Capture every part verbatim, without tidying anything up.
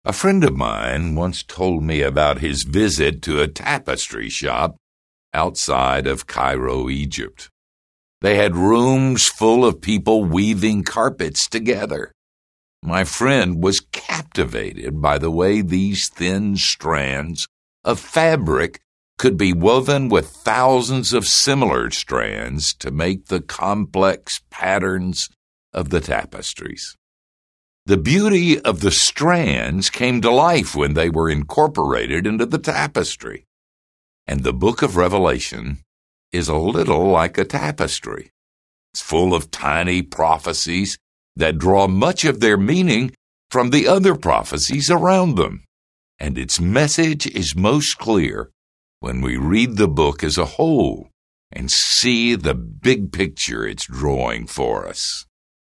A friend of mine once told me about his visit to a tapestry shop outside of Cairo, Egypt. They had rooms full of people weaving carpets together. My friend was captivated by the way these thin strands of fabric could be woven with thousands of similar strands to make the complex patterns of the tapestries. The beauty of the strands came to life when they were incorporated into the tapestry. And the book of Revelation is a little like a tapestry. It's full of tiny prophecies that draw much of their meaning from the other prophecies around them. And its message is most clear when we read the book as a whole and see the big picture it's drawing for us.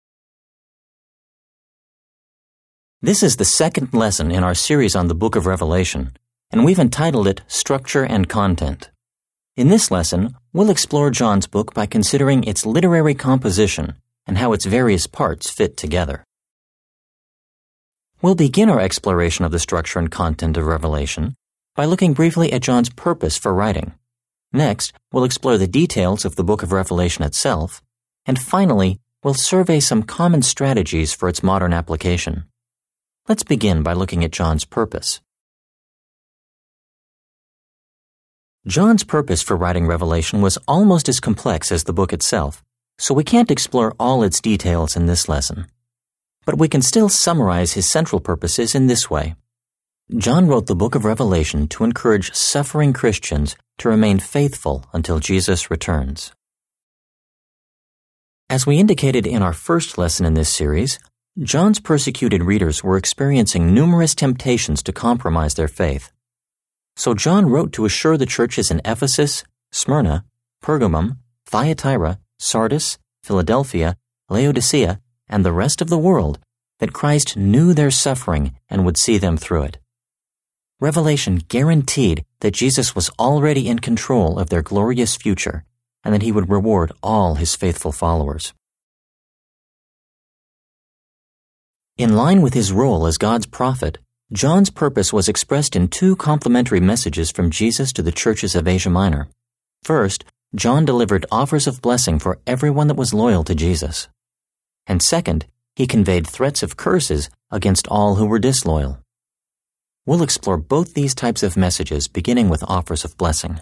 This is the second lesson in our series on the book of Revelation, and we've entitled it Structure and Content. In this lesson, we'll explore John's book by considering its literary composition and how its various parts fit together. We'll begin our exploration of the structure and content of Revelation by looking briefly at John's purpose for writing. Next, we'll explore the details of the book of Revelation itself, and finally, we'll survey some common strategies for its modern application. Let's begin by looking at John's purpose. John's purpose for writing Revelation was almost as complex as the book itself, so we can't explore all its details in this lesson. But we can still summarize his central purposes in this way. John wrote the book of Revelation to encourage suffering Christians to remain faithful until Jesus returns. As we indicated in our first lesson in this series, John's persecuted readers were experiencing numerous temptations to compromise their faith. So John wrote to assure the churches in Ephesus, Smyrna, Pergamum, Thyatira, Sardis, Philadelphia, Laodicea, and the rest of the world that Christ knew their suffering and would see them through it. Revelation guaranteed that Jesus was already in control of their glorious future and that he would reward all his faithful followers. In line with his role as God's prophet, John's purpose was expressed in two complementary messages from Jesus to the churches of Asia Minor. First, John delivered offers of blessing for everyone that was loyal to Jesus. And second, he conveyed threats of curses against all who were disloyal. We'll explore both these types of messages, beginning with offers of blessing.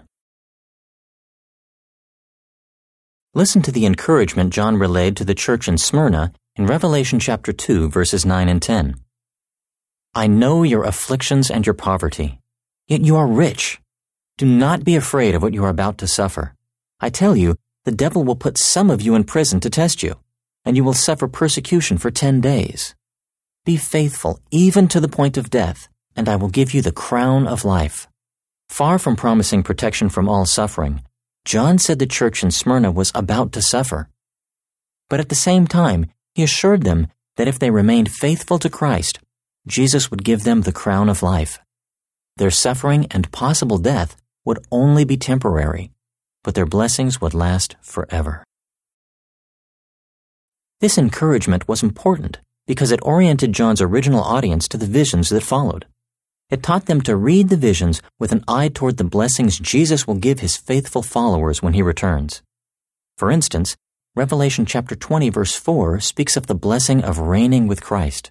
Listen to the encouragement John relayed to the church in Smyrna in Revelation chapter two, verses nine and ten. I know your afflictions and your poverty, yet you are rich. Do not be afraid of what you are about to suffer. I tell you, the devil will put some of you in prison to test you, and you will suffer persecution for ten days. Be faithful even to the point of death, and I will give you the crown of life. Far from promising protection from all suffering, John said the church in Smyrna was about to suffer. But at the same time, he assured them that if they remained faithful to Christ, Jesus would give them the crown of life. Their suffering and possible death would only be temporary, but their blessings would last forever. This encouragement was important because it oriented John's original audience to the visions that followed. It taught them to read the visions with an eye toward the blessings Jesus will give his faithful followers when he returns. For instance, Revelation chapter twenty verse four speaks of the blessing of reigning with Christ.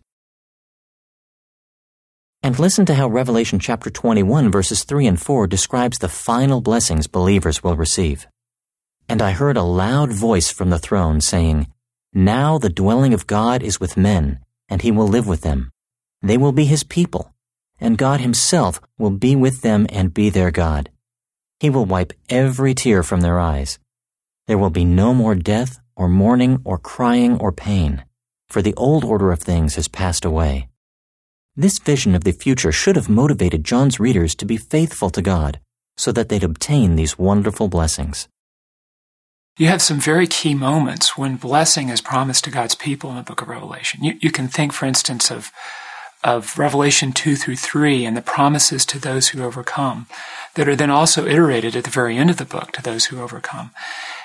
And listen to how Revelation chapter twenty-one verses three and four describes the final blessings believers will receive. And I heard a loud voice from the throne saying, Now the dwelling of God is with men, and he will live with them. They will be his people, and God himself will be with them and be their God. He will wipe every tear from their eyes. There will be no more death or mourning or crying or pain, for the old order of things has passed away. This vision of the future should have motivated John's readers to be faithful to God so that they'd obtain these wonderful blessings. You have some very key moments when blessing is promised to God's people in the book of Revelation. You, you can think, for instance, of, of Revelation two through three and the promises to those who overcome that are then also iterated at the very end of the book to those who overcome.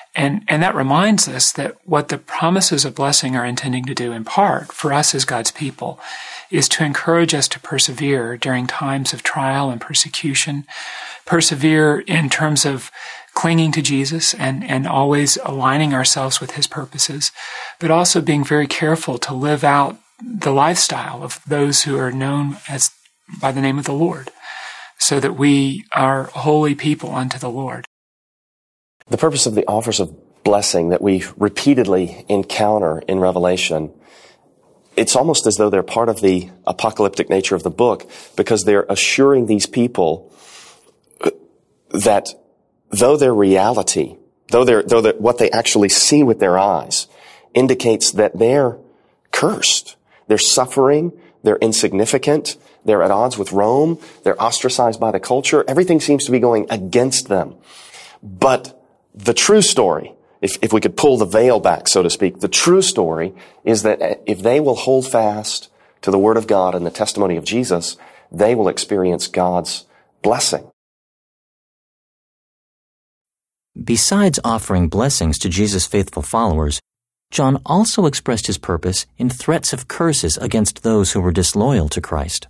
And, and that reminds us that what the promises of blessing are intending to do in part for us as God's people is to encourage us to persevere during times of trial and persecution, persevere in terms of clinging to Jesus and, and always aligning ourselves with his purposes, but also being very careful to live out the lifestyle of those who are known as by the name of the Lord, so that we are holy people unto the Lord. The purpose of the offers of blessing that we repeatedly encounter in Revelation, it's almost as though they're part of the apocalyptic nature of the book, because they're assuring these people that though their reality, though they're, though they're, what they actually see with their eyes indicates that they're cursed, they're suffering, they're insignificant, they're at odds with Rome, they're ostracized by the culture, everything seems to be going against them. But the true story, if, if we could pull the veil back, so to speak, the true story is that if they will hold fast to the Word of God and the testimony of Jesus, they will experience God's blessing. Besides offering blessings to Jesus' faithful followers, John also expressed his purpose in threats of curses against those who were disloyal to Christ.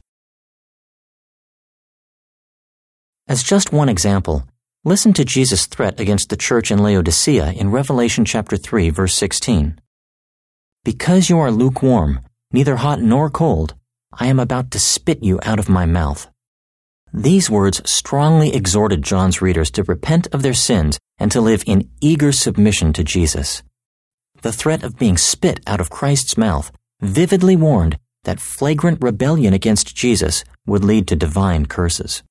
As just one example, listen to Jesus' threat against the church in Laodicea in Revelation chapter three, verse sixteen. Because you are lukewarm, neither hot nor cold, I am about to spit you out of my mouth. These words strongly exhorted John's readers to repent of their sins and to live in eager submission to Jesus. The threat of being spit out of Christ's mouth vividly warned that flagrant rebellion against Jesus would lead to divine curses.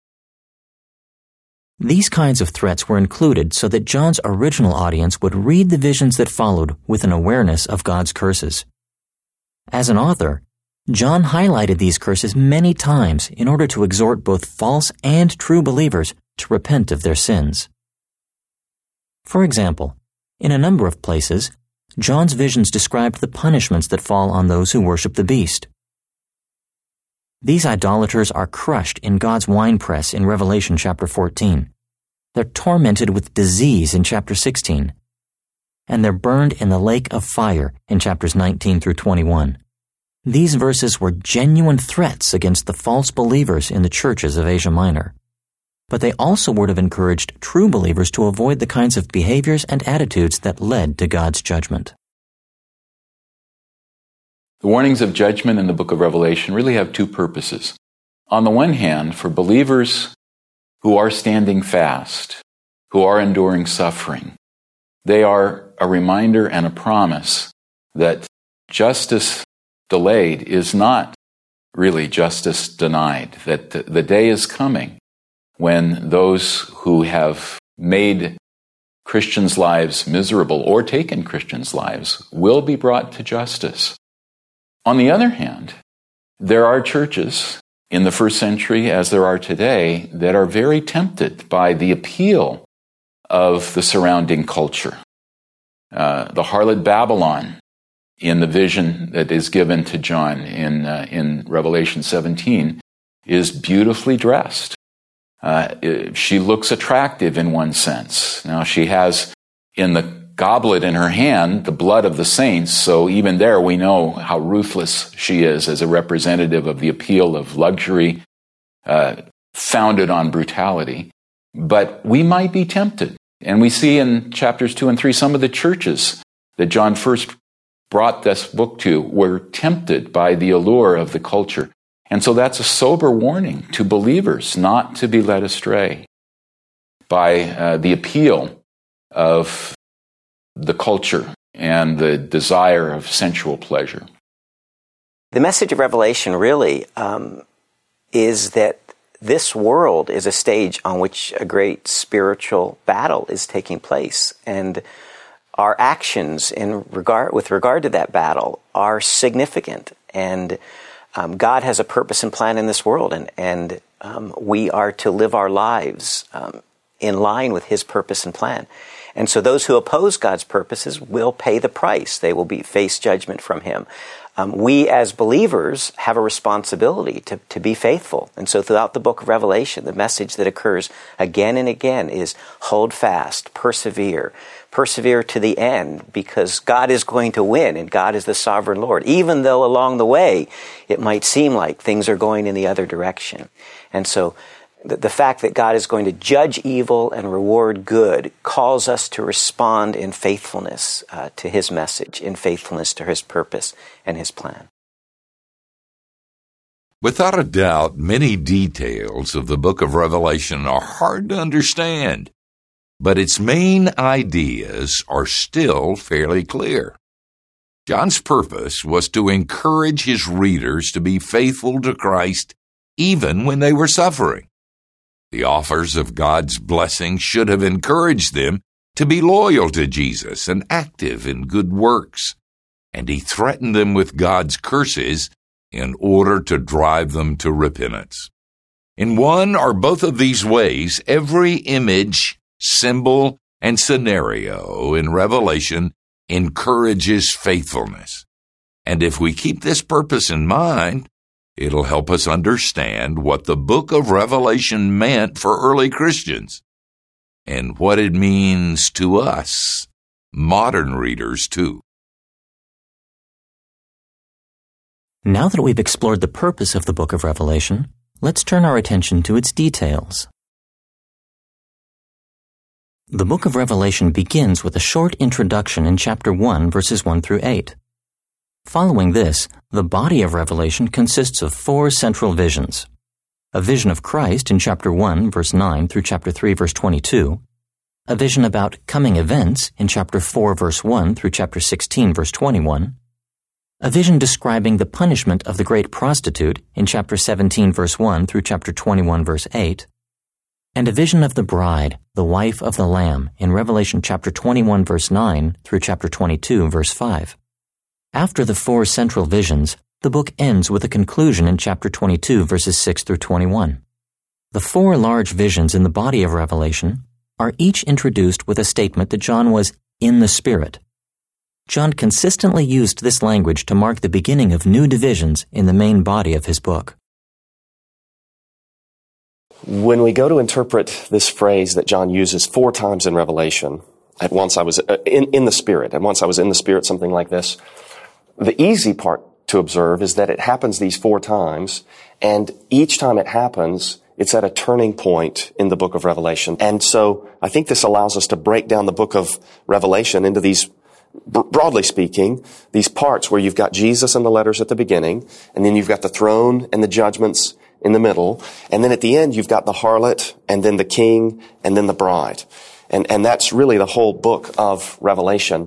These kinds of threats were included so that John's original audience would read the visions that followed with an awareness of God's curses. As an author, John highlighted these curses many times in order to exhort both false and true believers to repent of their sins. For example, in a number of places, John's visions described the punishments that fall on those who worship the beast. These idolaters are crushed in God's winepress in Revelation chapter fourteen. They're tormented with disease in chapter sixteen. And they're burned in the lake of fire in chapters nineteen through twenty-one. These verses were genuine threats against the false believers in the churches of Asia Minor. But they also would have encouraged true believers to avoid the kinds of behaviors and attitudes that led to God's judgment. The warnings of judgment in the book of Revelation really have two purposes. On the one hand, for believers who are standing fast, who are enduring suffering, they are a reminder and a promise that justice delayed is not really justice denied, that the day is coming when those who have made Christians' lives miserable or taken Christians' lives will be brought to justice. On the other hand, there are churches in the first century, as there are today, that are very tempted by the appeal of the surrounding culture. Uh, the harlot Babylon, in the vision that is given to John in uh, in Revelation seventeen, is beautifully dressed. Uh, she looks attractive in one sense. Now, she has in the goblet in her hand the blood of the saints, so even there we know how ruthless she is as a representative of the appeal of luxury uh, founded on brutality. But we might be tempted. And we see in chapters two and three some of the churches that John first brought this book to were tempted by the allure of the culture. And so that's a sober warning to believers not to be led astray by uh, the appeal of the culture and the desire of sensual pleasure. The message of Revelation really um, is that this world is a stage on which a great spiritual battle is taking place, and our actions in regard with regard to that battle are significant. And um, God has a purpose and plan in this world, and and um, we are to live our lives um, in line with His purpose and plan. And so those who oppose God's purposes will pay the price. They will be face judgment from him. Um, we as believers have a responsibility to, to be faithful. And so throughout the book of Revelation, the message that occurs again and again is hold fast, persevere, persevere to the end, because God is going to win and God is the sovereign Lord, even though along the way it might seem like things are going in the other direction. And so the, the fact that God is going to judge evil and reward good calls us to respond in faithfulness uh, to his message, in faithfulness to his purpose and his plan. Without a doubt, many details of the book of Revelation are hard to understand, but its main ideas are still fairly clear. John's purpose was to encourage his readers to be faithful to Christ even when they were suffering. The offers of God's blessing should have encouraged them to be loyal to Jesus and active in good works, and he threatened them with God's curses in order to drive them to repentance. In one or both of these ways, every image, symbol, and scenario in Revelation encourages faithfulness. And if we keep this purpose in mind, it'll help us understand what the book of Revelation meant for early Christians and what it means to us, modern readers, too. Now that we've explored the purpose of the book of Revelation, let's turn our attention to its details. The book of Revelation begins with a short introduction in chapter one, verses one through eight. Following this, the body of Revelation consists of four central visions. A vision of Christ in chapter one, verse nine through chapter three, verse twenty-two. A vision about coming events in chapter four, verse one through chapter sixteen, verse twenty-one. A vision describing the punishment of the great prostitute in chapter seventeen, verse one through chapter twenty-one, verse eight. And a vision of the bride, the wife of the Lamb, in Revelation chapter twenty-one, verse nine through chapter twenty-two, verse five. After the four central visions, the book ends with a conclusion in chapter twenty-two, verses six through twenty-one. The four large visions in the body of Revelation are each introduced with a statement that John was in the Spirit. John consistently used this language to mark the beginning of new divisions in the main body of his book. When we go to interpret this phrase that John uses four times in Revelation, at once I was in, in the Spirit, at once I was in the Spirit, something like this, the easy part to observe is that it happens these four times, and each time it happens, it's at a turning point in the book of Revelation. And so I think this allows us to break down the book of Revelation into these, broadly speaking, these parts where you've got Jesus and the letters at the beginning, and then you've got the throne and the judgments in the middle, and then at the end you've got the harlot, and then the king, and then the bride. And, and that's really the whole book of Revelation.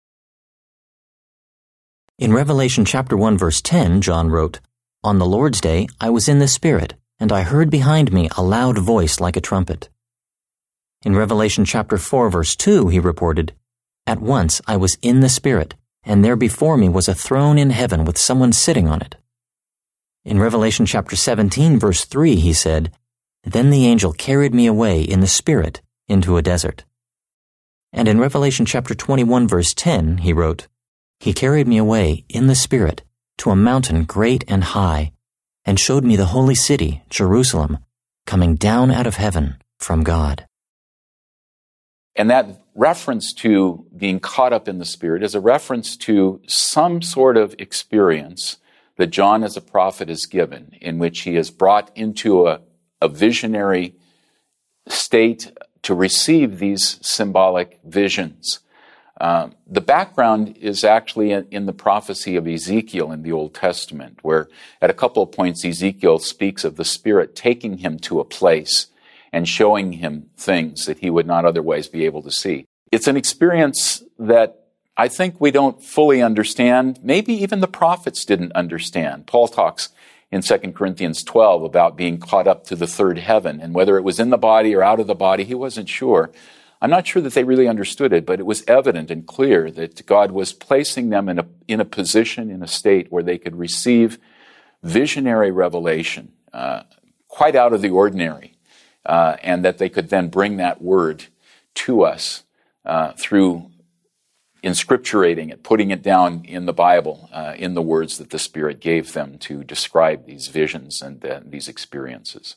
In Revelation chapter one, verse ten, John wrote, "On the Lord's day I was in the Spirit, and I heard behind me a loud voice like a trumpet." In Revelation chapter four, verse two, he reported, "At once I was in the Spirit, and there before me was a throne in heaven with someone sitting on it." In Revelation chapter seventeen, verse three, he said, "Then the angel carried me away in the Spirit into a desert." And in Revelation chapter twenty-one, verse ten, he wrote, "He carried me away in the Spirit to a mountain great and high, and showed me the holy city, Jerusalem, coming down out of heaven from God." And that reference to being caught up in the Spirit is a reference to some sort of experience that John as a prophet is given, in which he is brought into a, a visionary state to receive these symbolic visions. Um, the background is actually in, in the prophecy of Ezekiel in the Old Testament, where at a couple of points Ezekiel speaks of the Spirit taking him to a place and showing him things that he would not otherwise be able to see. It's an experience that I think we don't fully understand. Maybe even the prophets didn't understand. Paul talks in Second Corinthians twelve about being caught up to the third heaven, and whether it was in the body or out of the body, he wasn't sure. I'm not sure that they really understood it, but it was evident and clear that God was placing them in a, in a position, in a state where they could receive visionary revelation, uh, quite out of the ordinary, uh, and that they could then bring that word to us uh, through inscripturating it, putting it down in the Bible, uh, in the words that the Spirit gave them to describe these visions and uh, these experiences.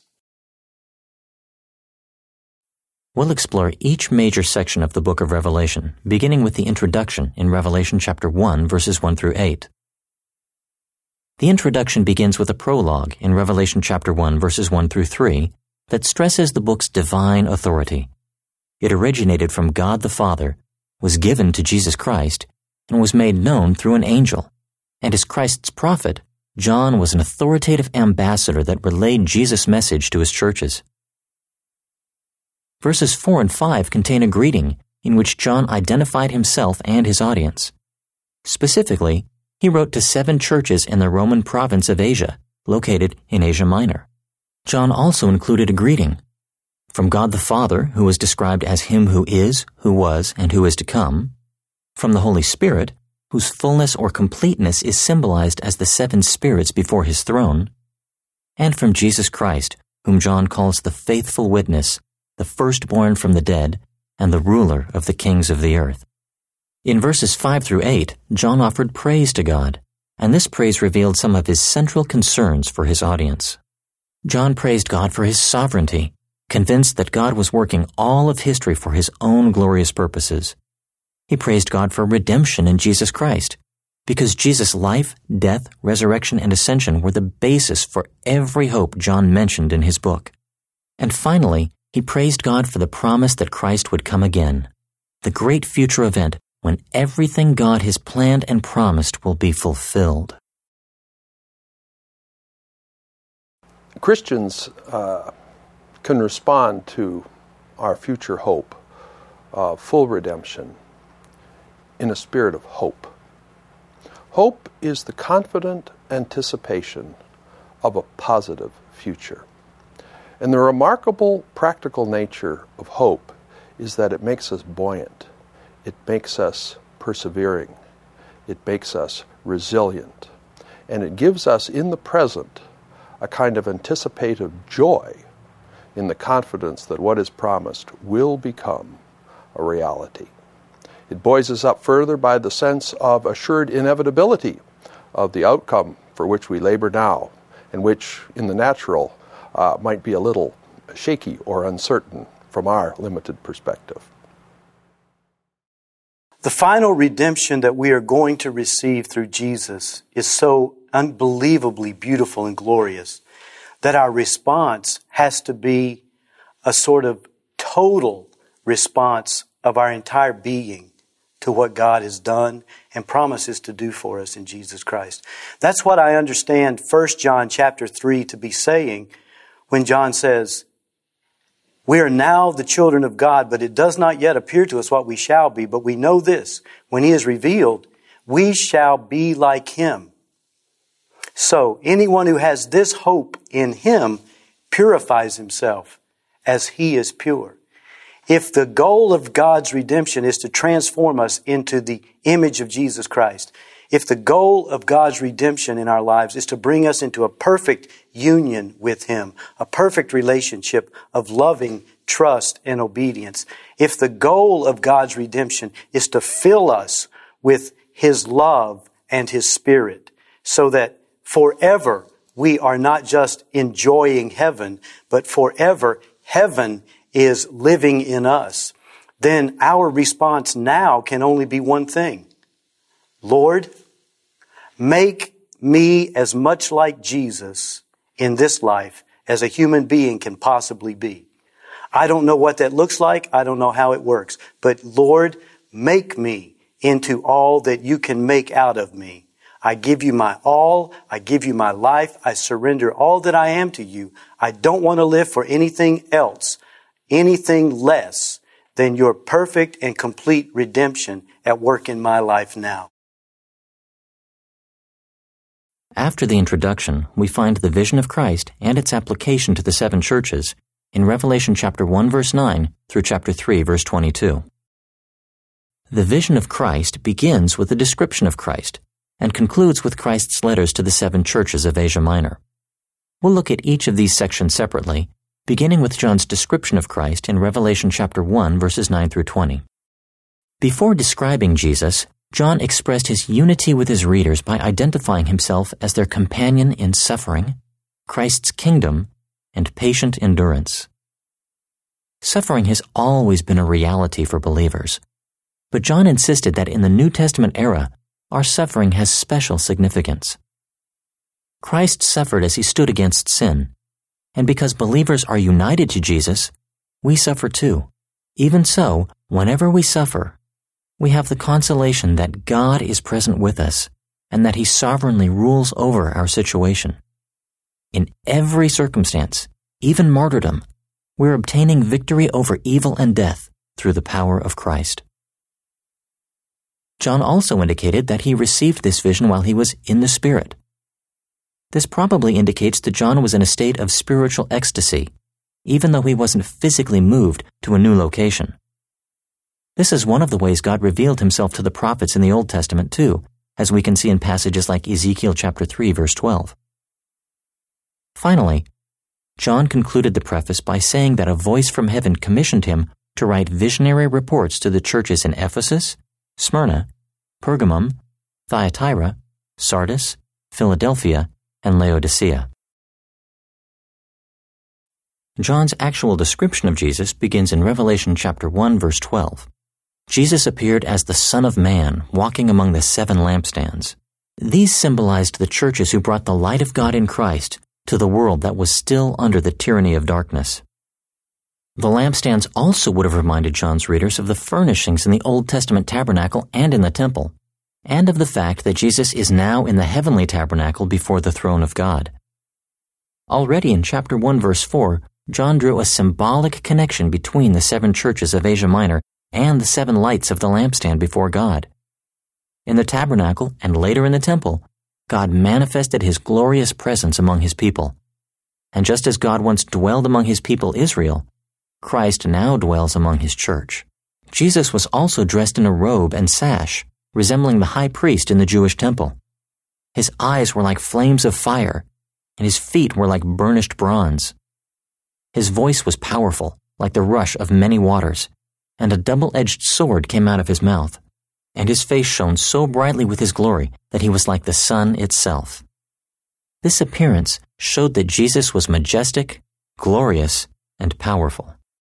We'll explore each major section of the book of Revelation, beginning with the introduction in Revelation chapter one, verses one through eight. The introduction begins with a prologue in Revelation chapter one, verses one through three, that stresses the book's divine authority. It originated from God the Father, was given to Jesus Christ, and was made known through an angel. And as Christ's prophet, John was an authoritative ambassador that relayed Jesus' message to his churches. Verses four and five contain a greeting in which John identified himself and his audience. Specifically, he wrote to seven churches in the Roman province of Asia, located in Asia Minor. John also included a greeting from God the Father, who was described as him who is, who was, and who is to come, from the Holy Spirit, whose fullness or completeness is symbolized as the seven spirits before his throne, and from Jesus Christ, whom John calls the faithful witness, the firstborn from the dead, and the ruler of the kings of the earth. In verses five through eight, John offered praise to God, and this praise revealed some of his central concerns for his audience. John praised God for his sovereignty, convinced that God was working all of history for his own glorious purposes. He praised God for redemption in Jesus Christ, because Jesus' life, death, resurrection, and ascension were the basis for every hope John mentioned in his book. And finally, he praised God for the promise that Christ would come again, the great future event when everything God has planned and promised will be fulfilled. Christians uh, can respond to our future hope of full redemption in a spirit of hope. Hope is the confident anticipation of a positive future. And the remarkable practical nature of hope is that it makes us buoyant. It makes us persevering. It makes us resilient. And it gives us in the present a kind of anticipative joy in the confidence that what is promised will become a reality. It buoys us up further by the sense of assured inevitability of the outcome for which we labor now, and which, in the natural, uh, might be a little shaky or uncertain from our limited perspective. The final redemption that we are going to receive through Jesus is so unbelievably beautiful and glorious that our response has to be a sort of total response of our entire being to what God has done and promises to do for us in Jesus Christ. That's what I understand First John chapter three to be saying when John says, "We are now the children of God, but it does not yet appear to us what we shall be. But we know this, when He is revealed, we shall be like Him." So anyone who has this hope in Him purifies himself as He is pure. If the goal of God's redemption is to transform us into the image of Jesus Christ, if the goal of God's redemption in our lives is to bring us into a perfect union with Him, a perfect relationship of loving trust and obedience, if the goal of God's redemption is to fill us with His love and His Spirit, so that forever we are not just enjoying heaven, but forever heaven is living in us, then our response now can only be one thing. Lord, make me as much like Jesus in this life as a human being can possibly be. I don't know what that looks like. I don't know how it works. But Lord, make me into all that you can make out of me. I give you my all. I give you my life. I surrender all that I am to you. I don't want to live for anything else, anything less than your perfect and complete redemption at work in my life now. After the introduction, we find the vision of Christ and its application to the seven churches in Revelation chapter one verse nine through chapter three verse twenty-two. The vision of Christ begins with a description of Christ and concludes with Christ's letters to the seven churches of Asia Minor. We'll look at each of these sections separately, beginning with John's description of Christ in Revelation chapter one verses nine through twenty. Before describing Jesus, John expressed his unity with his readers by identifying himself as their companion in suffering, Christ's kingdom, and patient endurance. Suffering has always been a reality for believers, but John insisted that in the New Testament era, our suffering has special significance. Christ suffered as he stood against sin, and because believers are united to Jesus, we suffer too. Even so, whenever we suffer, we have the consolation that God is present with us and that he sovereignly rules over our situation. In every circumstance, even martyrdom, we're obtaining victory over evil and death through the power of Christ. John also indicated that he received this vision while he was in the Spirit. This probably indicates that John was in a state of spiritual ecstasy, even though he wasn't physically moved to a new location. This is one of the ways God revealed himself to the prophets in the Old Testament too, as we can see in passages like Ezekiel chapter three, verse twelve. Finally, John concluded the preface by saying that a voice from heaven commissioned him to write visionary reports to the churches in Ephesus, Smyrna, Pergamum, Thyatira, Sardis, Philadelphia, and Laodicea. John's actual description of Jesus begins in Revelation chapter one, verse twelve. Jesus appeared as the Son of Man, walking among the seven lampstands. These symbolized the churches who brought the light of God in Christ to the world that was still under the tyranny of darkness. The lampstands also would have reminded John's readers of the furnishings in the Old Testament tabernacle and in the temple, and of the fact that Jesus is now in the heavenly tabernacle before the throne of God. Already in chapter one, verse four, John drew a symbolic connection between the seven churches of Asia Minor and the seven lights of the lampstand before God. In the tabernacle and later in the temple, God manifested his glorious presence among his people. And just as God once dwelled among his people Israel, Christ now dwells among his church. Jesus was also dressed in a robe and sash, resembling the high priest in the Jewish temple. His eyes were like flames of fire, and his feet were like burnished bronze. His voice was powerful, like the rush of many waters, and a double-edged sword came out of his mouth, and his face shone so brightly with his glory that he was like the sun itself. This appearance showed that Jesus was majestic, glorious, and powerful.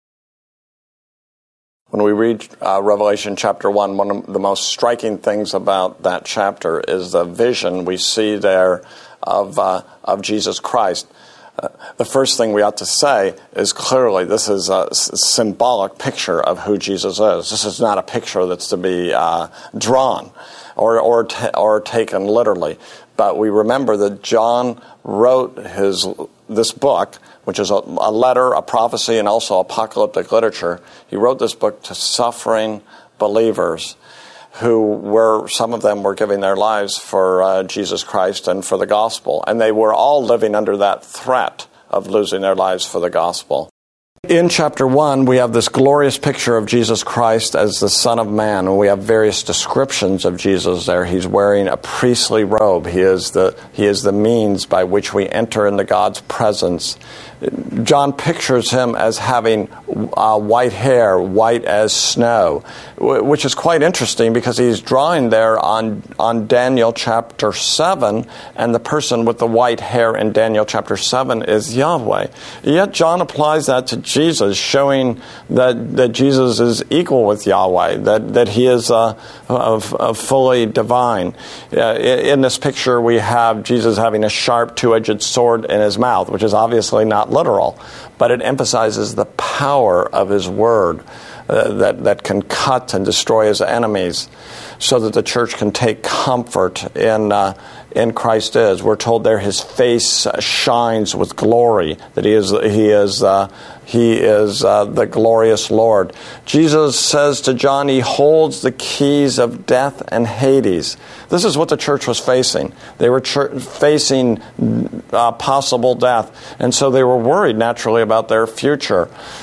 When we read uh, Revelation chapter one, one of the most striking things about that chapter is the vision we see there of, uh, of Jesus Christ. Uh, the first thing we ought to say is clearly this is a s- symbolic picture of who Jesus is. This is not a picture that's to be uh, drawn or or, t- or taken literally. But we remember that John wrote his this book, which is a, a letter, a prophecy, and also apocalyptic literature. He wrote this book to suffering believers who were, some of them were giving their lives for uh, Jesus Christ and for the gospel. And they were all living under that threat of losing their lives for the gospel. In chapter one, we have this glorious picture of Jesus Christ as the Son of Man, and we have various descriptions of Jesus there. He's wearing a priestly robe. He is the, he is the means by which we enter into God's presence. John pictures him as having uh, white hair, white as snow, which is quite interesting because he's drawing there on, on Daniel chapter seven, and the person with the white hair in Daniel chapter seven is Yahweh. Yet John applies that to Jesus, showing that, that Jesus is equal with Yahweh, that, that he is uh, of, of fully divine. Uh, in this picture, we have Jesus having a sharp two-edged sword in his mouth, which is obviously not literal, but it emphasizes the power of his word uh, that, that can cut and destroy his enemies so that the church can take comfort in uh, in Christ is. We're told there his face shines with glory, that he is he is uh, he is uh, the glorious Lord. Jesus says to John, he holds the keys of death and Hades. This is what the church was facing. They were ch- facing uh, possible death, and so they were worried naturally about their future.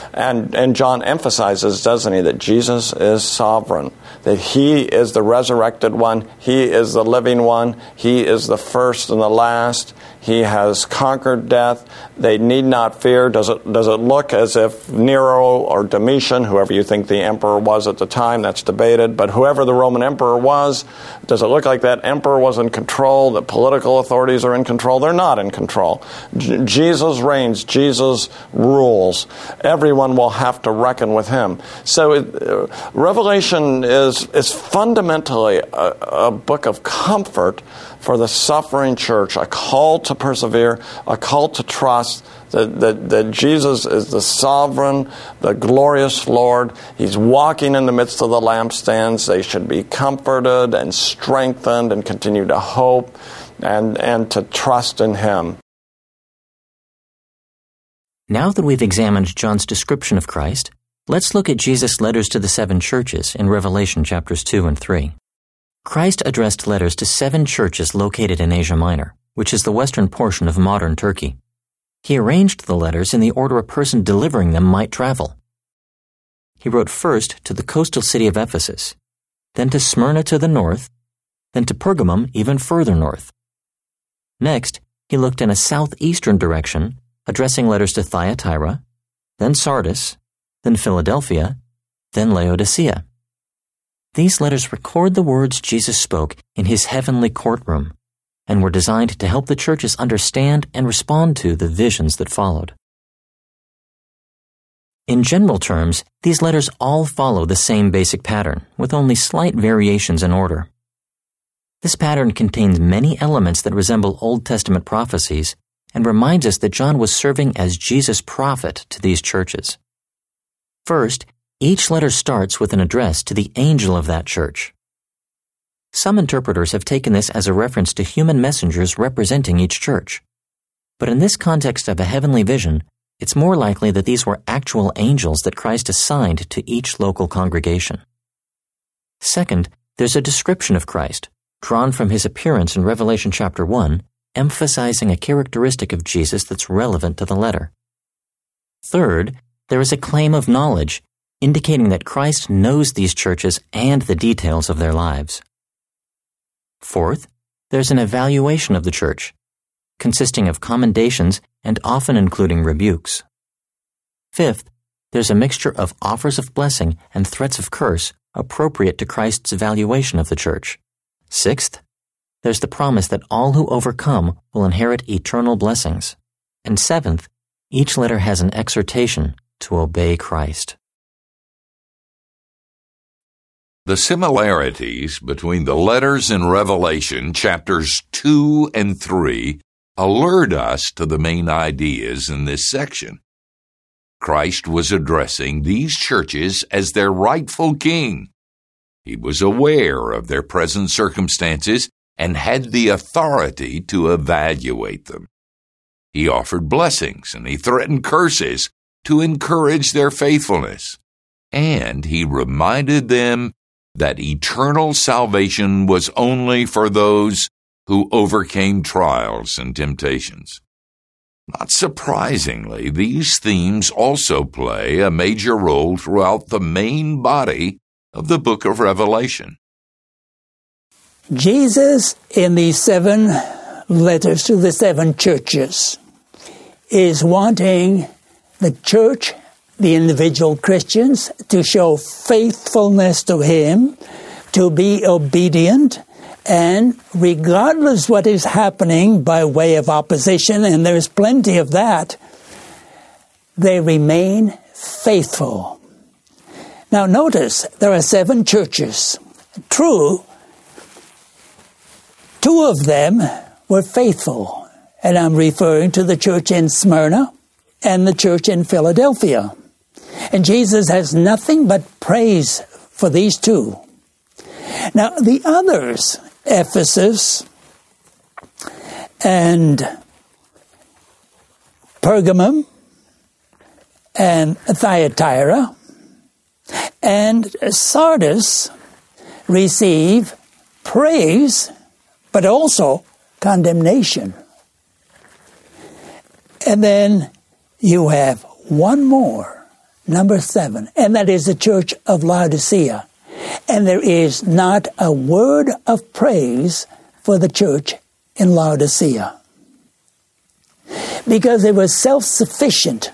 And, and John emphasizes, doesn't he, that Jesus is sovereign, that he is the resurrected one, he is the living one, he is the first and the last, he has conquered death, they need not fear. Does it, does it look as if Nero or Domitian, whoever you think the emperor was at the time, that's debated, but whoever the Roman emperor was, does it look like that emperor was in control, the political authorities are in control? They're not in control. J- Jesus reigns, Jesus rules. Everyone will have to reckon with him. So it, uh, Revelation is, is fundamentally a, a book of comfort for the suffering church, a call to persevere, a call to trust that, that, that Jesus is the sovereign, the glorious Lord. He's walking in the midst of the lampstands. They should be comforted and strengthened and continue to hope and, and to trust in him. Now that we've examined John's description of Christ, let's look at Jesus' letters to the seven churches in Revelation chapters two and three. Christ addressed letters to seven churches located in Asia Minor, which is the western portion of modern Turkey. He arranged the letters in the order a person delivering them might travel. He wrote first to the coastal city of Ephesus, then to Smyrna to the north, then to Pergamum even further north. Next, he looked in a southeastern direction, addressing letters to Thyatira, then Sardis, then Philadelphia, then Laodicea. These letters record the words Jesus spoke in his heavenly courtroom and were designed to help the churches understand and respond to the visions that followed. In general terms, these letters all follow the same basic pattern, with only slight variations in order. This pattern contains many elements that resemble Old Testament prophecies and reminds us that John was serving as Jesus' prophet to these churches. First, each letter starts with an address to the angel of that church. Some interpreters have taken this as a reference to human messengers representing each church. But in this context of a heavenly vision, it's more likely that these were actual angels that Christ assigned to each local congregation. Second, there's a description of Christ, drawn from his appearance in Revelation chapter one, emphasizing a characteristic of Jesus that's relevant to the letter. Third, there is a claim of knowledge, indicating that Christ knows these churches and the details of their lives. Fourth, there's an evaluation of the church, consisting of commendations and often including rebukes. Fifth, there's a mixture of offers of blessing and threats of curse appropriate to Christ's evaluation of the church. Sixth, there's the promise that all who overcome will inherit eternal blessings. And seventh, each letter has an exhortation to obey Christ. The similarities between the letters in Revelation chapters two and three alert us to the main ideas in this section. Christ was addressing these churches as their rightful king. He was aware of their present circumstances and had the authority to evaluate them. He offered blessings and he threatened curses to encourage their faithfulness. And he reminded them that eternal salvation was only for those who overcame trials and temptations. Not surprisingly, these themes also play a major role throughout the main body of the book of Revelation. Jesus, in these seven letters to the seven churches, is wanting the church, the individual Christians, to show faithfulness to him, to be obedient, and regardless what is happening by way of opposition, and there's plenty of that, they remain faithful. Now notice, there are seven churches. True, two of them were faithful, and I'm referring to the church in Smyrna and the church in Philadelphia. And Jesus has nothing but praise for these two. Now, the others, Ephesus and Pergamum and Thyatira and Sardis, receive praise, but also condemnation. And then you have one more, number seven, and that is the church of Laodicea. And there is not a word of praise for the church in Laodicea, because it was self-sufficient.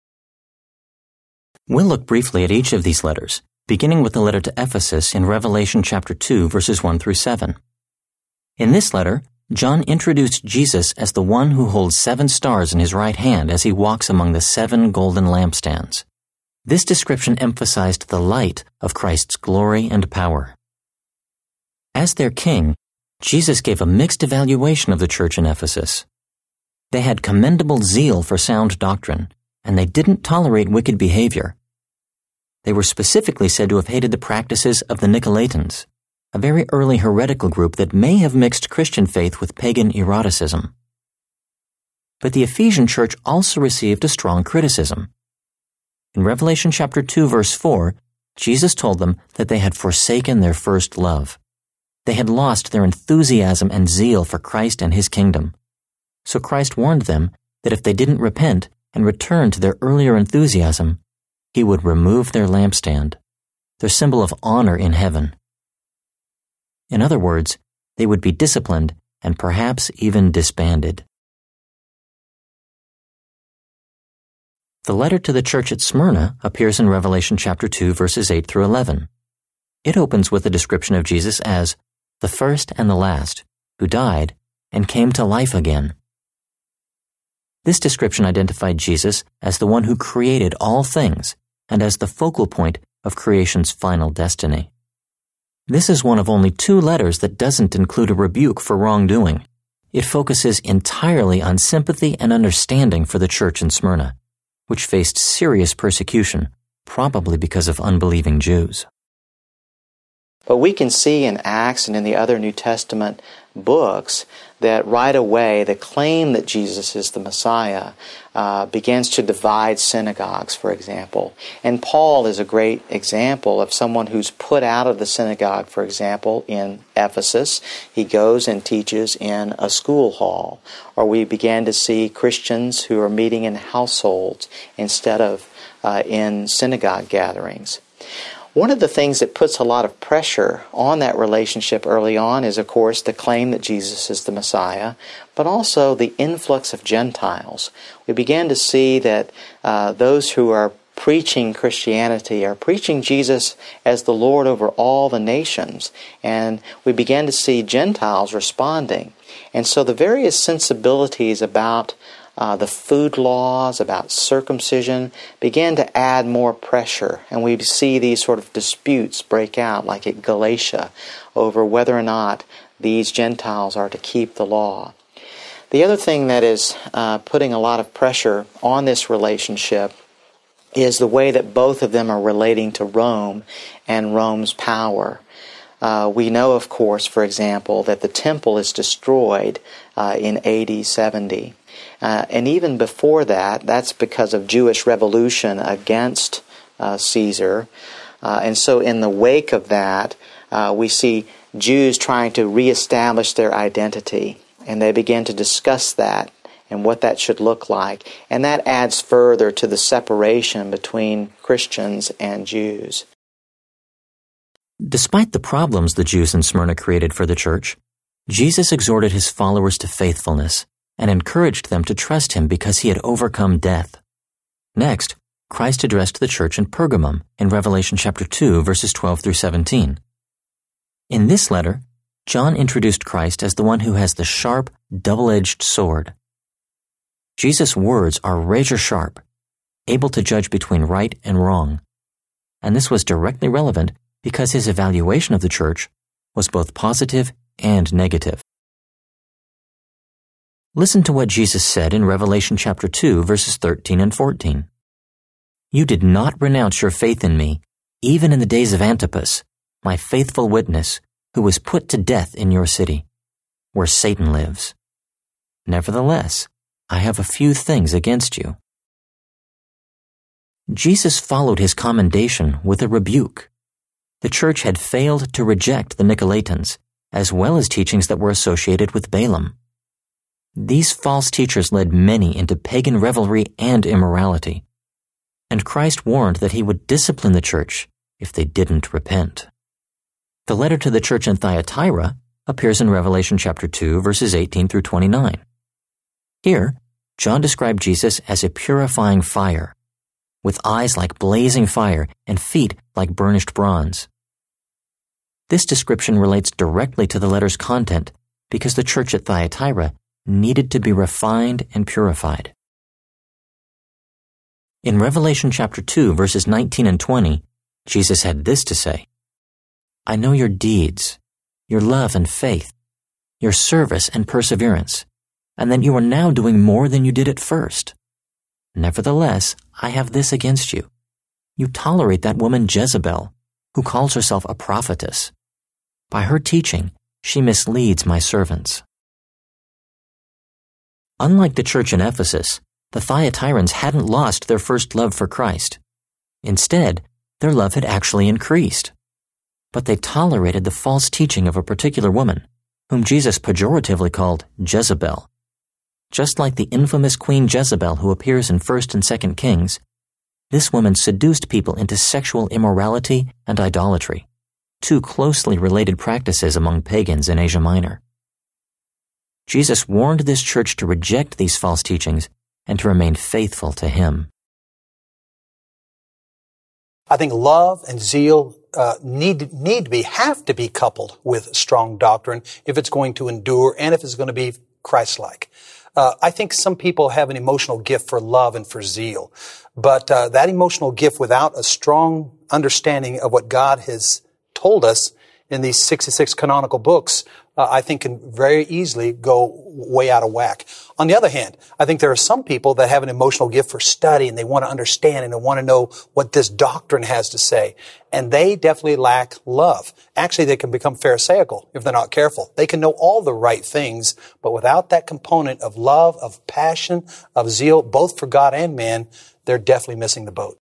We'll look briefly at each of these letters, beginning with the letter to Ephesus in Revelation chapter two, verses one through seven. In this letter, John introduced Jesus as the one who holds seven stars in his right hand as he walks among the seven golden lampstands. This description emphasized the light of Christ's glory and power. As their king, Jesus gave a mixed evaluation of the church in Ephesus. They had commendable zeal for sound doctrine, and they didn't tolerate wicked behavior. They were specifically said to have hated the practices of the Nicolaitans, a very early heretical group that may have mixed Christian faith with pagan eroticism. But the Ephesian church also received a strong criticism. In Revelation chapter two, verse four, Jesus told them that they had forsaken their first love. They had lost their enthusiasm and zeal for Christ and His kingdom. So Christ warned them that if they didn't repent and return to their earlier enthusiasm, He would remove their lampstand, their symbol of honor in heaven. In other words, they would be disciplined and perhaps even disbanded. The letter to the church at Smyrna appears in Revelation chapter two, verses eight through eleven. It opens with a description of Jesus as the first and the last, who died and came to life again. This description identified Jesus as the one who created all things and as the focal point of creation's final destiny. This is one of only two letters that doesn't include a rebuke for wrongdoing. It focuses entirely on sympathy and understanding for the church in Smyrna, which faced serious persecution, probably because of unbelieving Jews. But we can see in Acts and in the other New Testament books that right away the claim that Jesus is the Messiah uh, begins to divide synagogues, for example. And Paul is a great example of someone who's put out of the synagogue, for example, in Ephesus. He goes and teaches in a school hall. Or we began to see Christians who are meeting in households instead of uh, in synagogue gatherings. One of the things that puts a lot of pressure on that relationship early on is, of course, the claim that Jesus is the Messiah, but also the influx of Gentiles. We began to see that uh, those who are preaching Christianity are preaching Jesus as the Lord over all the nations, and we began to see Gentiles responding. And so the various sensibilities about Uh, the food laws, about circumcision, began to add more pressure. And we see these sort of disputes break out, like at Galatia, over whether or not these Gentiles are to keep the law. The other thing that is uh, putting a lot of pressure on this relationship is the way that both of them are relating to Rome and Rome's power. Uh, we know, of course, for example, that the temple is destroyed uh, in A D seventy. Uh, and even before that, that's because of Jewish revolution against uh, Caesar. Uh, and so in the wake of that, uh, we see Jews trying to reestablish their identity. And they begin to discuss that and what that should look like. And that adds further to the separation between Christians and Jews. Despite the problems the Jews in Smyrna created for the church, Jesus exhorted His followers to faithfulness and encouraged them to trust Him because He had overcome death. Next, Christ addressed the church in Pergamum in Revelation chapter two, verses twelve through seventeen. In this letter, John introduced Christ as the one who has the sharp, double-edged sword. Jesus' words are razor-sharp, able to judge between right and wrong. And this was directly relevant because His evaluation of the church was both positive and negative. Listen to what Jesus said in Revelation chapter two, verses thirteen and fourteen. You did not renounce your faith in me, even in the days of Antipas, my faithful witness, who was put to death in your city, where Satan lives. Nevertheless, I have a few things against you. Jesus followed His commendation with a rebuke. The church had failed to reject the Nicolaitans, as well as teachings that were associated with Balaam. These false teachers led many into pagan revelry and immorality. and Christ warned that he would discipline the church if they didn't repent. The letter to the church in Thyatira appears in Revelation chapter two, verses eighteen through twenty-nine. Here, John described Jesus as a purifying fire, with eyes like blazing fire and feet like burnished bronze. This description relates directly to the letter's content because the church at Thyatira needed to be refined and purified. In Revelation chapter two, verses nineteen and twenty, Jesus had this to say, "I know your deeds, your love and faith, your service and perseverance, and that you are now doing more than you did at first. Nevertheless, I have this against you. You tolerate that woman Jezebel, who calls herself a prophetess. By her teaching, she misleads my servants." Unlike the church in Ephesus, the Thyatirans hadn't lost their first love for Christ. Instead, their love had actually increased. But they tolerated the false teaching of a particular woman, whom Jesus pejoratively called Jezebel. Just like the infamous Queen Jezebel who appears in First and Second Kings, this woman seduced people into sexual immorality and idolatry, two closely related practices among pagans in Asia Minor. Jesus warned this church to reject these false teachings and to remain faithful to him. I think love and zeal uh, need need to be have to be coupled with strong doctrine if it's going to endure and if it's going to be Christ-like. Uh, I think some people have an emotional gift for love and for zeal, but uh, that emotional gift without a strong understanding of what God has told us in these sixty-six canonical books, uh, I think can very easily go way out of whack. On the other hand, I think there are some people that have an emotional gift for study and they want to understand and they want to know what this doctrine has to say. And they definitely lack love. Actually, they can become pharisaical if they're not careful. They can know all the right things, but without that component of love, of passion, of zeal, both for God and man, they're definitely missing the boat.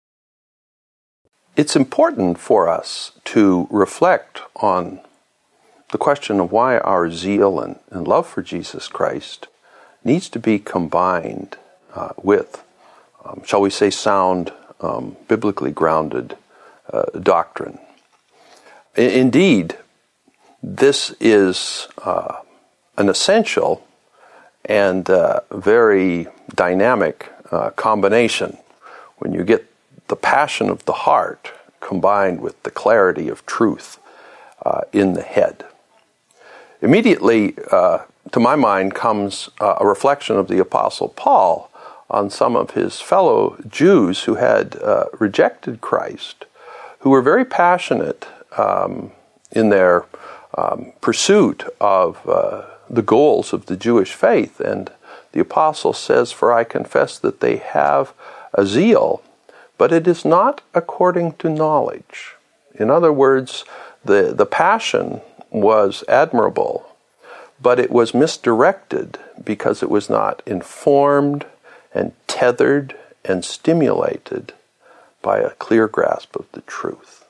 It's important for us to reflect on the question of why our zeal and, and love for Jesus Christ needs to be combined uh, with, um, shall we say, sound, um, biblically grounded uh, doctrine. I- indeed, this is uh, an essential and uh, very dynamic uh, combination when you get the passion of the heart combined with the clarity of truth uh, in the head. Immediately, uh, to my mind, comes uh, a reflection of the Apostle Paul on some of his fellow Jews who had uh, rejected Christ, who were very passionate um, in their um, pursuit of uh, the goals of the Jewish faith. And the Apostle says, "For I confess that they have a zeal, but it is not according to knowledge." In other words, the, the passion was admirable, but it was misdirected because it was not informed and tethered and stimulated by a clear grasp of the truth.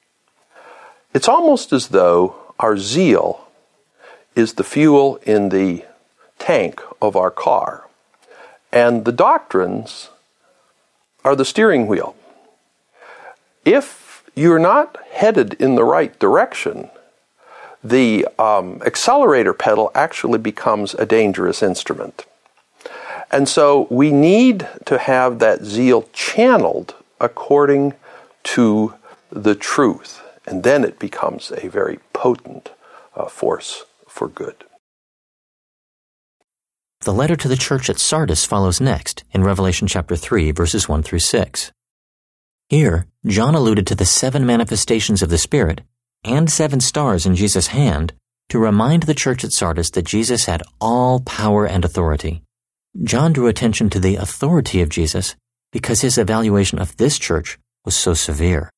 It's almost as though our zeal is the fuel in the tank of our car, and the doctrines are the steering wheel. If you're not headed in the right direction, the um, accelerator pedal actually becomes a dangerous instrument. And so we need to have that zeal channeled according to the truth, and then it becomes a very potent uh, force for good. The letter to the church at Sardis follows next in Revelation chapter three, verses one through six. Here, John alluded to the seven manifestations of the Spirit and seven stars in Jesus' hand to remind the church at Sardis that Jesus had all power and authority. John drew attention to the authority of Jesus because his evaluation of this church was so severe.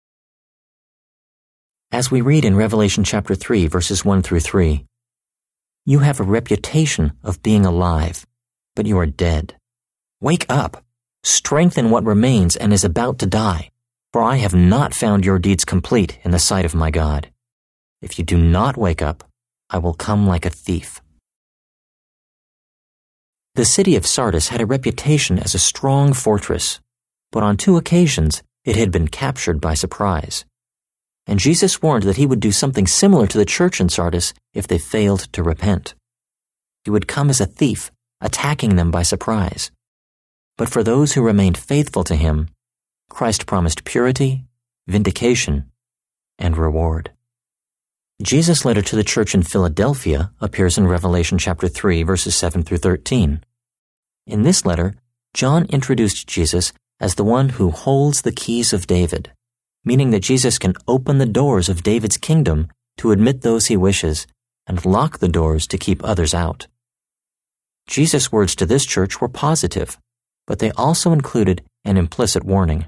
As we read in Revelation chapter three, verses one through three, "You have a reputation of being alive, but you are dead. Wake up, strengthen what remains and is about to die, for I have not found your deeds complete in the sight of my God. If you do not wake up, I will come like a thief." The city of Sardis had a reputation as a strong fortress. but on two occasions it had been captured by surprise. And Jesus warned that he would do something similar to the church in Sardis if they failed to repent. He would come as a thief, attacking them by surprise. But for those who remained faithful to him, Christ promised purity, vindication, and reward. Jesus' letter to the church in Philadelphia appears in Revelation chapter three, verses seven through thirteen. In this letter, John introduced Jesus as the one who holds the keys of David, meaning that Jesus can open the doors of David's kingdom to admit those he wishes and lock the doors to keep others out. Jesus' words to this church were positive, but they also included an implicit warning.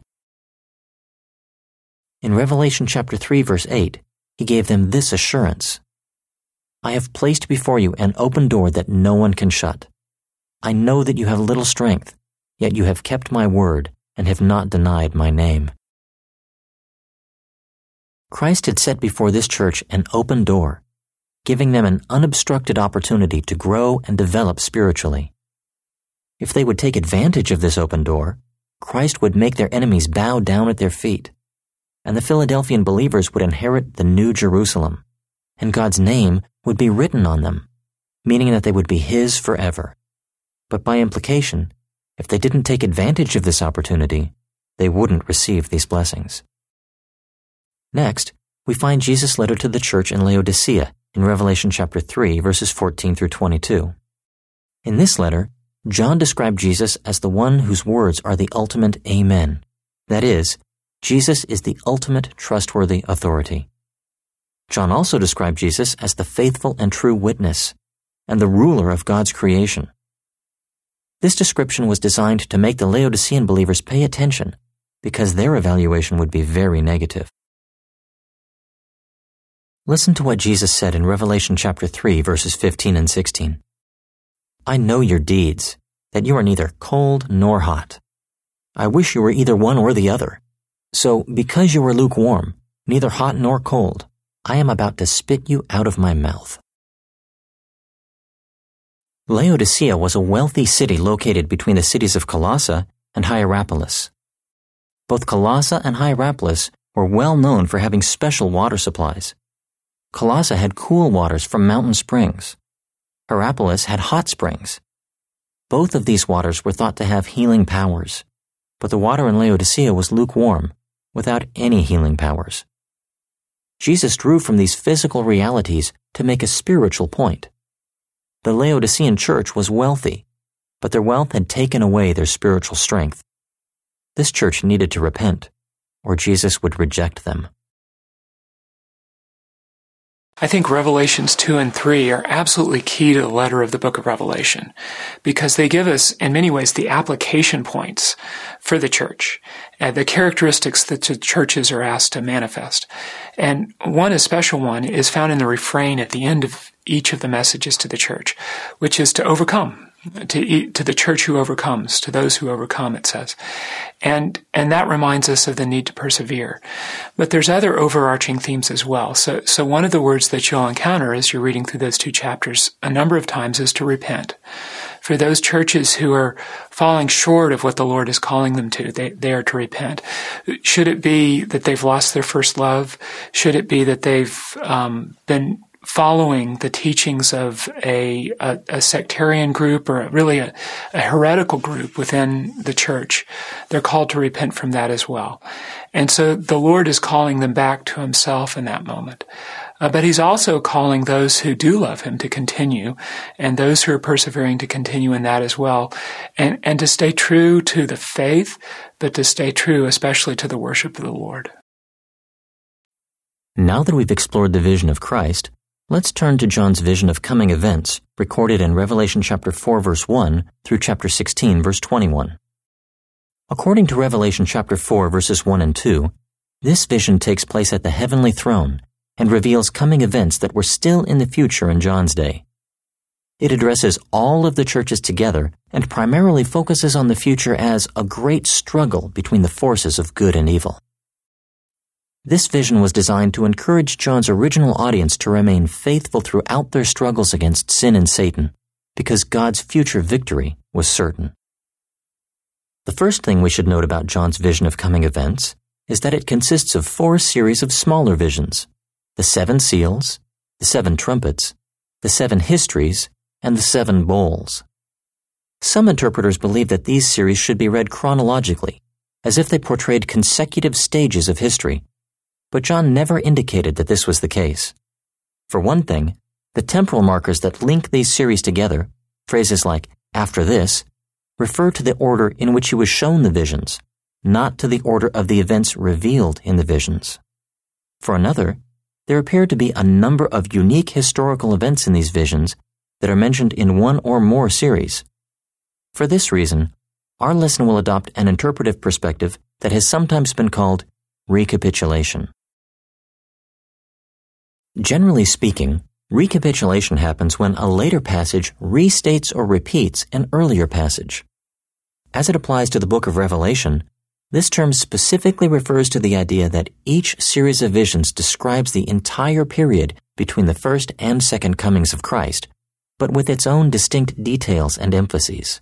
In Revelation chapter three, verse eight, he gave them this assurance: I have placed before you an open door that no one can shut. I know that you have little strength, yet you have kept my word and have not denied my name. Christ had set before this church an open door, giving them an unobstructed opportunity to grow and develop spiritually. If they would take advantage of this open door, Christ would make their enemies bow down at their feet, and the Philadelphian believers would inherit the New Jerusalem, and God's name would be written on them, meaning that they would be His forever. But by implication, if they didn't take advantage of this opportunity, they wouldn't receive these blessings. Next, we find Jesus' letter to the church in Laodicea in Revelation chapter three, verses fourteen through twenty-two. In this letter, John described Jesus as the one whose words are the ultimate Amen. That is, Jesus is the ultimate trustworthy authority. John also described Jesus as the faithful and true witness, and the ruler of God's creation. This description was designed to make the Laodicean believers pay attention, because their evaluation would be very negative. Listen to what Jesus said in Revelation chapter three, verses fifteen and sixteen. I know your deeds, that you are neither cold nor hot. I wish you were either one or the other. So, because you are lukewarm, neither hot nor cold, I am about to spit you out of my mouth. Laodicea was a wealthy city located between the cities of Colossae and Hierapolis. Both Colossae and Hierapolis were well known for having special water supplies. Colossae had cool waters from mountain springs. Hierapolis had hot springs. Both of these waters were thought to have healing powers, but the water in Laodicea was lukewarm, without any healing powers. Jesus drew from these physical realities to make a spiritual point. The Laodicean church was wealthy, but their wealth had taken away their spiritual strength. This church needed to repent, or Jesus would reject them. I think Revelations two and three are absolutely key to the letter of the book of Revelation, because they give us, in many ways, the application points for the church, and the characteristics that the churches are asked to manifest. And one, a special one, is found in the refrain at the end of each of the messages to the church, which is to overcome. To, to the church who overcomes, to those who overcome, it says. And, and that reminds us of the need to persevere. But there's other overarching themes as well. So, so one of the words that you'll encounter as you're reading through those two chapters a number of times is to repent. For those churches who are falling short of what the Lord is calling them to, they, they are to repent. Should it be that they've lost their first love? Should it be that they've, um, been following the teachings of a, a, a sectarian group or really a, a heretical group within the church? They're called to repent from that as well. And so the Lord is calling them back to Himself in that moment. Uh, but He's also calling those who do love Him to continue, and those who are persevering to continue in that as well, and, and to stay true to the faith, but to stay true especially to the worship of the Lord. Now that we've explored the vision of Christ, let's turn to John's vision of coming events, recorded in Revelation chapter four, verse one through chapter sixteen, verse twenty-one. According to Revelation chapter four, verses one and two, this vision takes place at the heavenly throne and reveals coming events that were still in the future in John's day. It addresses all of the churches together and primarily focuses on the future as a great struggle between the forces of good and evil. This vision was designed to encourage John's original audience to remain faithful throughout their struggles against sin and Satan, because God's future victory was certain. The first thing we should note about John's vision of coming events is that it consists of four series of smaller visions: the seven seals, the seven trumpets, the seven histories, and the seven bowls. Some interpreters believe that these series should be read chronologically, as if they portrayed consecutive stages of history, but John never indicated that this was the case. For one thing, the temporal markers that link these series together, phrases like "after this," refer to the order in which he was shown the visions, not to the order of the events revealed in the visions. For another, there appear to be a number of unique historical events in these visions that are mentioned in one or more series. For this reason, our lesson will adopt an interpretive perspective that has sometimes been called recapitulation. Generally speaking, recapitulation happens when a later passage restates or repeats an earlier passage. As it applies to the book of Revelation, this term specifically refers to the idea that each series of visions describes the entire period between the first and second comings of Christ, but with its own distinct details and emphases.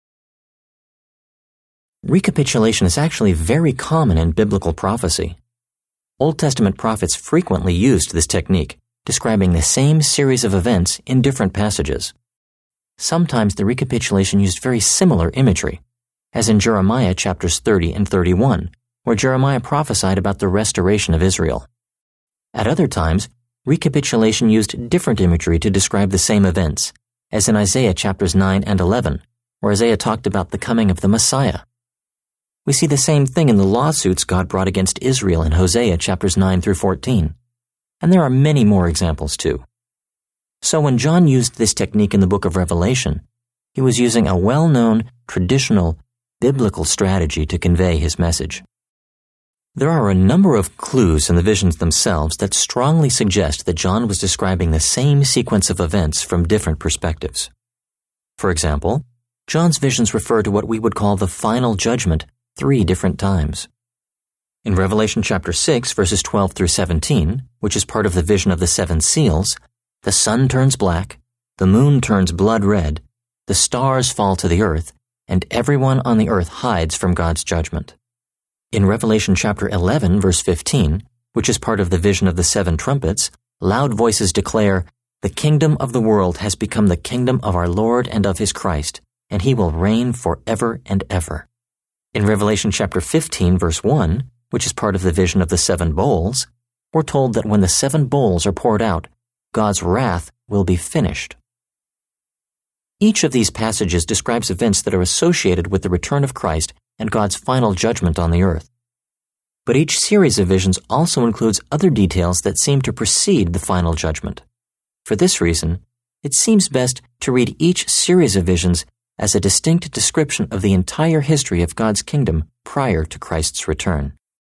Recapitulation is actually very common in biblical prophecy. Old Testament prophets frequently used this technique, describing the same series of events in different passages. Sometimes the recapitulation used very similar imagery, as in Jeremiah chapters thirty and thirty-one, where Jeremiah prophesied about the restoration of Israel. At other times, recapitulation used different imagery to describe the same events, as in Isaiah chapters nine and eleven, where Isaiah talked about the coming of the Messiah. We see the same thing in the lawsuits God brought against Israel in Hosea chapters nine through fourteen. And there are many more examples too. So when John used this technique in the book of Revelation, he was using a well-known, traditional, biblical strategy to convey his message. There are a number of clues in the visions themselves that strongly suggest that John was describing the same sequence of events from different perspectives. For example, John's visions refer to what we would call the final judgment three different times. In Revelation chapter six, verses twelve through seventeen, which is part of the vision of the seven seals, the sun turns black, the moon turns blood red, the stars fall to the earth, and everyone on the earth hides from God's judgment. In Revelation chapter eleven, verse fifteen, which is part of the vision of the seven trumpets, loud voices declare, "The kingdom of the world has become the kingdom of our Lord and of his Christ, and he will reign forever and ever." In Revelation chapter fifteen, verse one, which is part of the vision of the seven bowls, we're told that when the seven bowls are poured out, God's wrath will be finished. Each of these passages describes events that are associated with the return of Christ and God's final judgment on the earth. But each series of visions also includes other details that seem to precede the final judgment. For this reason, it seems best to read each series of visions as a distinct description of the entire history of God's kingdom prior to Christ's return.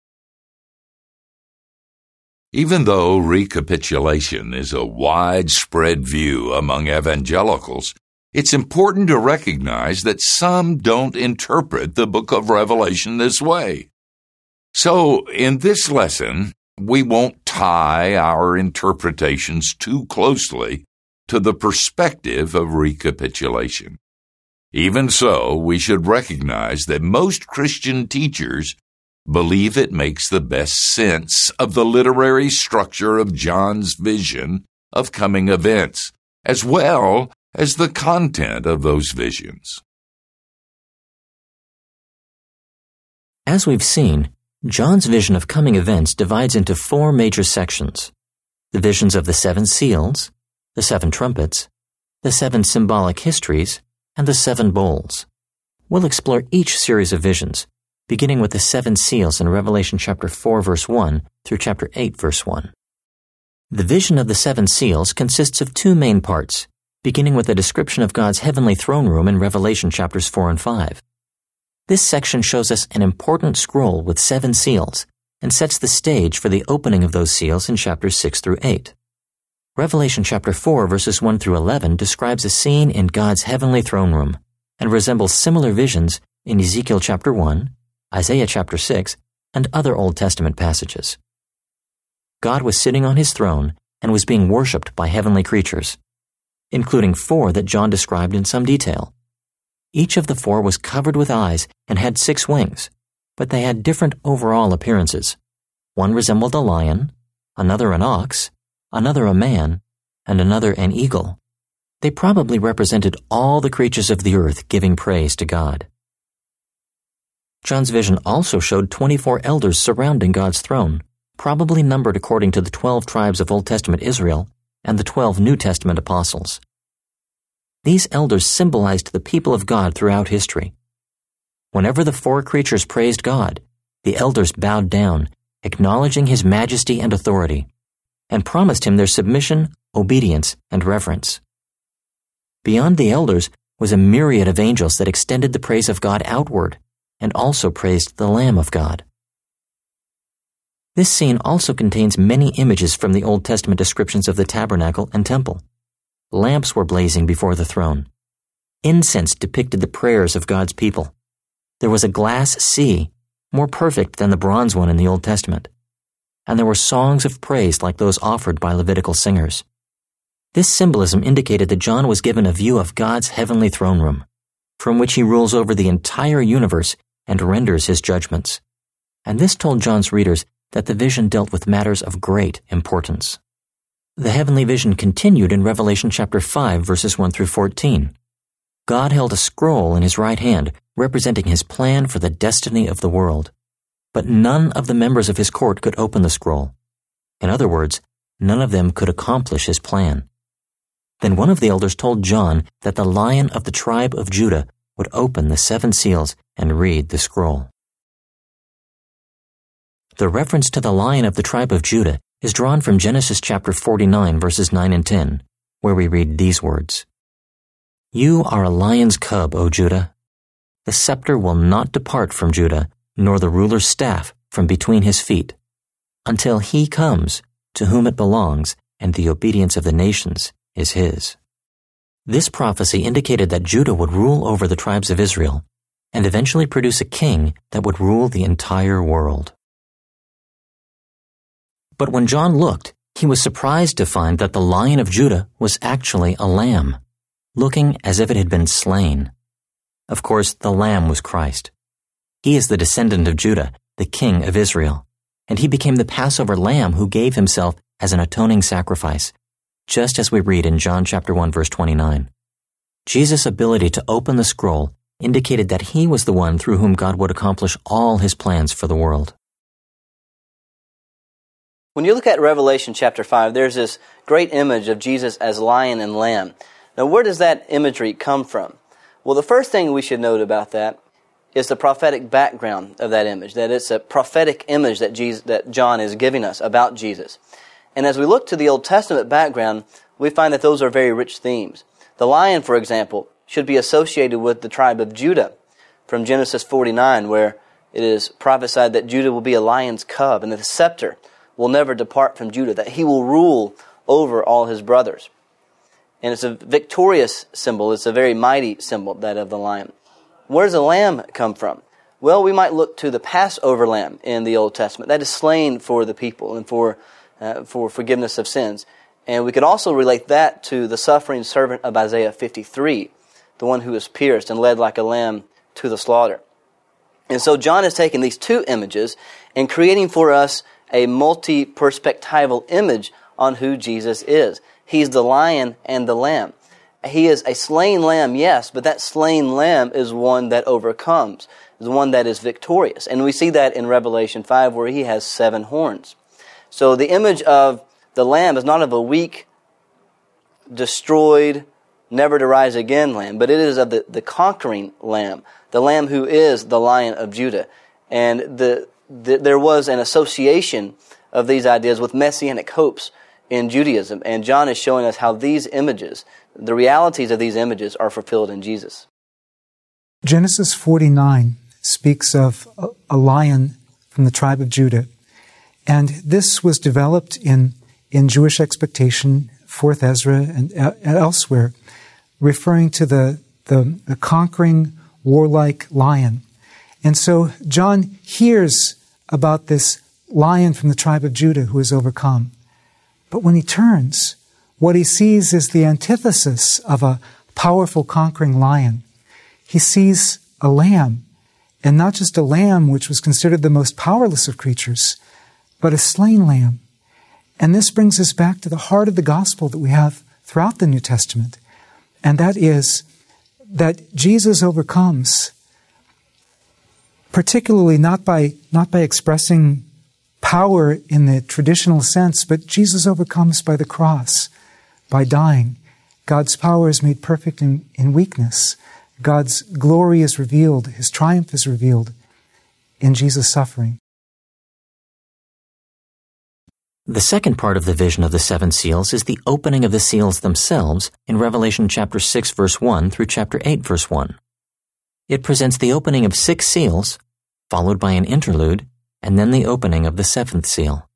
Even though recapitulation is a widespread view among evangelicals, it's important to recognize that some don't interpret the book of Revelation this way. So, in this lesson, we won't tie our interpretations too closely to the perspective of recapitulation. Even so, we should recognize that most Christian teachers believe it makes the best sense of the literary structure of John's vision of coming events, as well as the content of those visions. As we've seen, John's vision of coming events divides into four major sections: the visions of the seven seals, the seven trumpets, the seven symbolic histories, and the seven bowls. We'll explore each series of visions, beginning with the seven seals in Revelation chapter four, verse one through chapter eight, verse one. The vision of the seven seals consists of two main parts, beginning with a description of God's heavenly throne room in Revelation chapters four and five. This section shows us an important scroll with seven seals and sets the stage for the opening of those seals in chapters six through eight. Revelation chapter four, verses one through eleven describes a scene in God's heavenly throne room and resembles similar visions in Ezekiel chapter one, Isaiah chapter six, and other Old Testament passages. God was sitting on his throne and was being worshipped by heavenly creatures, including four that John described in some detail. Each of the four was covered with eyes and had six wings, but they had different overall appearances. One resembled a lion, another an ox, another a man, and another an eagle. They probably represented all the creatures of the earth giving praise to God. John's vision also showed twenty-four elders surrounding God's throne, probably numbered according to the twelve tribes of Old Testament Israel and the twelve New Testament apostles. These elders symbolized the people of God throughout history. Whenever the four creatures praised God, the elders bowed down, acknowledging His majesty and authority, and promised Him their submission, obedience, and reverence. Beyond the elders was a myriad of angels that extended the praise of God outward and also praised the Lamb of God. This scene also contains many images from the Old Testament descriptions of the tabernacle and temple. Lamps were blazing before the throne. Incense depicted the prayers of God's people. There was a glass sea, more perfect than the bronze one in the Old Testament. And there were songs of praise like those offered by Levitical singers. This symbolism indicated that John was given a view of God's heavenly throne room, from which He rules over the entire universe and renders His judgments. And this told John's readers that the vision dealt with matters of great importance. The heavenly vision continued in Revelation chapter five, verses one through fourteen. God held a scroll in His right hand, representing His plan for the destiny of the world. But none of the members of His court could open the scroll. In other words, none of them could accomplish His plan. Then one of the elders told John that the Lion of the tribe of Judah would open the seven seals and read the scroll. The reference to the Lion of the tribe of Judah is drawn from Genesis chapter forty-nine, verses nine and ten, where we read these words. You are a lion's cub, O Judah. The scepter will not depart from Judah, nor the ruler's staff from between his feet, until He comes, to whom it belongs, and the obedience of the nations is His. This prophecy indicated that Judah would rule over the tribes of Israel and eventually produce a king that would rule the entire world. But when John looked, he was surprised to find that the Lion of Judah was actually a lamb, looking as if it had been slain. Of course, the lamb was Christ. He is the descendant of Judah, the king of Israel, and He became the Passover lamb who gave Himself as an atoning sacrifice, just as we read in John chapter one, verse twenty-nine. Jesus' ability to open the scroll indicated that He was the one through whom God would accomplish all His plans for the world. When you look at Revelation chapter five, there's this great image of Jesus as lion and lamb. Now, where does that imagery come from? Well, the first thing we should note about that is the prophetic background of that image, that it's a prophetic image that Jesus, that John is giving us about Jesus. And as we look to the Old Testament background, we find that those are very rich themes. The lion, for example, should be associated with the tribe of Judah from Genesis forty-nine, where it is prophesied that Judah will be a lion's cub and that the scepter will never depart from Judah, that he will rule over all his brothers. And it's a victorious symbol. It's a very mighty symbol, that of the lion. Where does the lamb come from? Well, we might look to the Passover lamb in the Old Testament. That is slain for the people and for uh, for forgiveness of sins. And we could also relate that to the suffering servant of Isaiah fifty-three, the one who was pierced and led like a lamb to the slaughter. And so John has taken these two images and creating for us a multi-perspectival image on who Jesus is. He's the lion and the lamb. He is a slain lamb, yes, but that slain lamb is one that overcomes, is one that is victorious. And we see that in Revelation five where He has seven horns. So the image of the lamb is not of a weak, destroyed, never to rise again lamb, but it is of the, the conquering lamb, the lamb who is the Lion of Judah. And the, the there was an association of these ideas with messianic hopes in Judaism. And John is showing us how these images, the realities of these images, are fulfilled in Jesus. Genesis forty-nine speaks of a, a lion from the tribe of Judah. And this was developed in, in Jewish expectation, fourth Ezra and, uh, and elsewhere, referring to the, the, the conquering, warlike lion. And so John hears about this lion from the tribe of Judah who is overcome. But when he turns, what he sees is the antithesis of a powerful conquering lion. he sees a lamb, and not just a lamb which was considered the most powerless of creatures, but a slain lamb. And this brings us back to the heart of the gospel that we have throughout the New Testament, and that is that Jesus overcomes, particularly not by, not by expressing power in the traditional sense, but Jesus overcomes by the cross, by dying. God's power is made perfect in, in weakness. God's glory is revealed, His triumph is revealed in Jesus' suffering. The second part of the vision of the seven seals is the opening of the seals themselves in Revelation chapter six verse one through chapter eight verse one. It presents the opening of six seals, followed by an interlude, and then the opening of the seventh seal.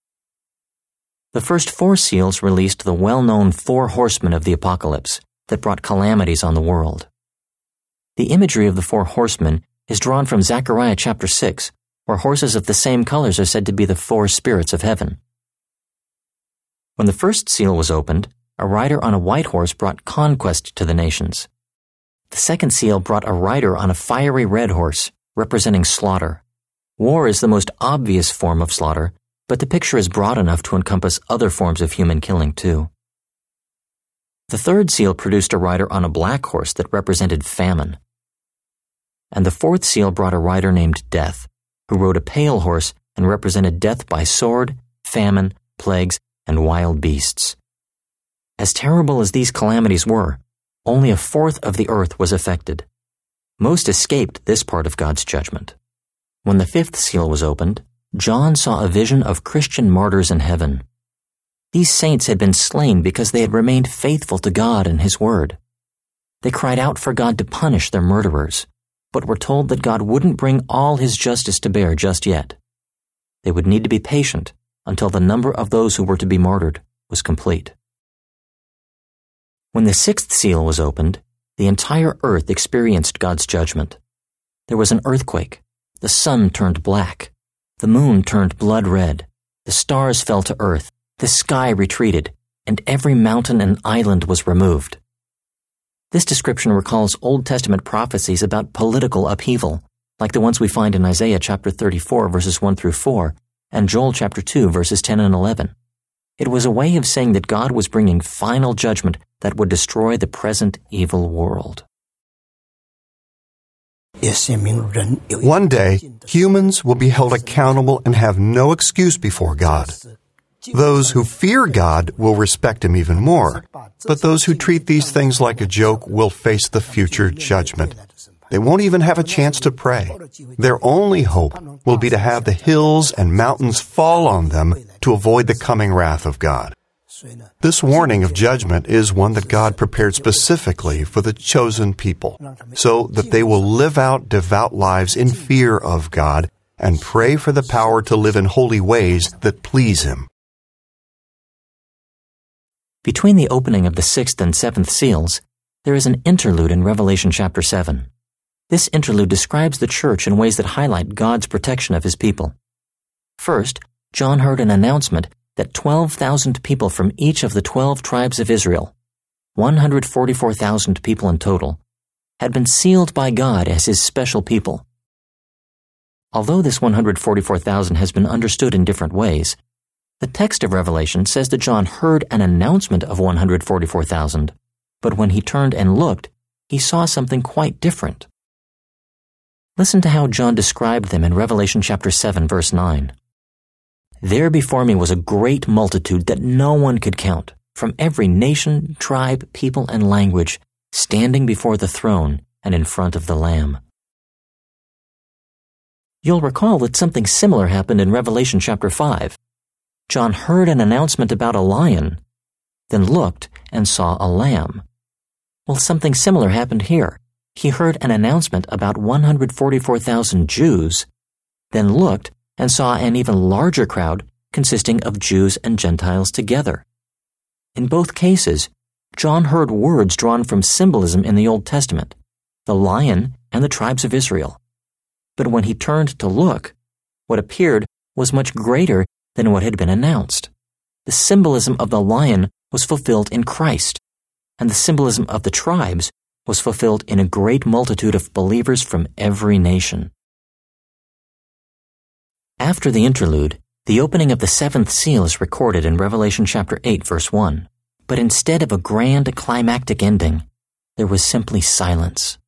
The first four seals released the well-known four horsemen of the apocalypse that brought calamities on the world. The imagery of the four horsemen is drawn from Zechariah chapter six, where horses of the same colors are said to be the four spirits of heaven. When the first seal was opened, a rider on a white horse brought conquest to the nations. The second seal brought a rider on a fiery red horse, representing slaughter. War is the most obvious form of slaughter, but the picture is broad enough to encompass other forms of human killing too. The third seal produced a rider on a black horse that represented famine. And the fourth seal brought a rider named Death, who rode a pale horse and represented death by sword, famine, plagues, and wild beasts. As terrible as these calamities were, only a fourth of the earth was affected. Most escaped this part of God's judgment. When the fifth seal was opened, John saw a vision of Christian martyrs in heaven. These saints had been slain because they had remained faithful to God and His Word. They cried out for God to punish their murderers, but were told that God wouldn't bring all His justice to bear just yet. They would need to be patient until the number of those who were to be martyred was complete. When the sixth seal was opened, the entire earth experienced God's judgment. There was an earthquake. The sun turned black. The moon turned blood red. The stars fell to earth. The sky retreated, and every mountain and island was removed. This description recalls Old Testament prophecies about political upheaval, like the ones we find in Isaiah chapter thirty-four, verses one through four, and Joel chapter two, verses ten and eleven. It was a way of saying that God was bringing final judgment that would destroy the present evil world. One day, humans will be held accountable and have no excuse before God. Those who fear God will respect Him even more, but those who treat these things like a joke will face the future judgment. They won't even have a chance to pray. Their only hope will be to have the hills and mountains fall on them to avoid the coming wrath of God. This warning of judgment is one that God prepared specifically for the chosen people, so that they will live out devout lives in fear of God and pray for the power to live in holy ways that please Him. Between the opening of the sixth and seventh seals, there is an interlude in Revelation chapter seven. This interlude describes the church in ways that highlight God's protection of His people. First, John heard an announcement that twelve thousand people from each of the twelve tribes of Israel, one hundred forty-four thousand people in total, had been sealed by God as His special people. Although this one hundred forty-four thousand has been understood in different ways, the text of Revelation says that John heard an announcement of one hundred forty-four thousand, but when he turned and looked, he saw something quite different. Listen to how John described them in Revelation chapter seven, verse nine. There before me was a great multitude that no one could count, from every nation, tribe, people, and language, standing before the throne and in front of the Lamb. You'll recall that something similar happened in Revelation chapter five. John heard an announcement about a lion, then looked and saw a lamb. Well, something similar happened here. He heard an announcement about one hundred forty-four thousand Jews, then looked and saw an even larger crowd consisting of Jews and Gentiles together. In both cases, John heard words drawn from symbolism in the Old Testament, the lion and the tribes of Israel. But when he turned to look, what appeared was much greater than what had been announced. The symbolism of the lion was fulfilled in Christ, and the symbolism of the tribes was fulfilled in a great multitude of believers from every nation. After the interlude, the opening of the seventh seal is recorded in Revelation chapter eight, verse one. But instead of a grand climactic ending, there was simply silence.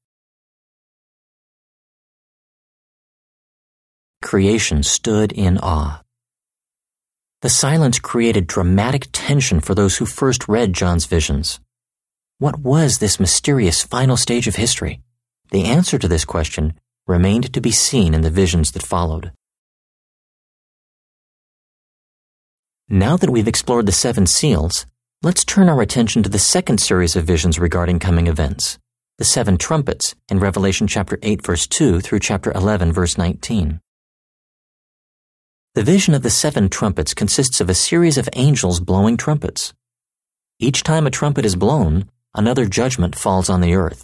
Creation stood in awe. The silence created dramatic tension for those who first read John's visions. What was this mysterious final stage of history? The answer to this question remained to be seen in the visions that followed. Now that we've explored the seven seals, let's turn our attention to the second series of visions regarding coming events, the seven trumpets in Revelation chapter eight, verse two through chapter eleven, verse nineteen. The vision of the seven trumpets consists of a series of angels blowing trumpets. Each time a trumpet is blown, another judgment falls on the earth.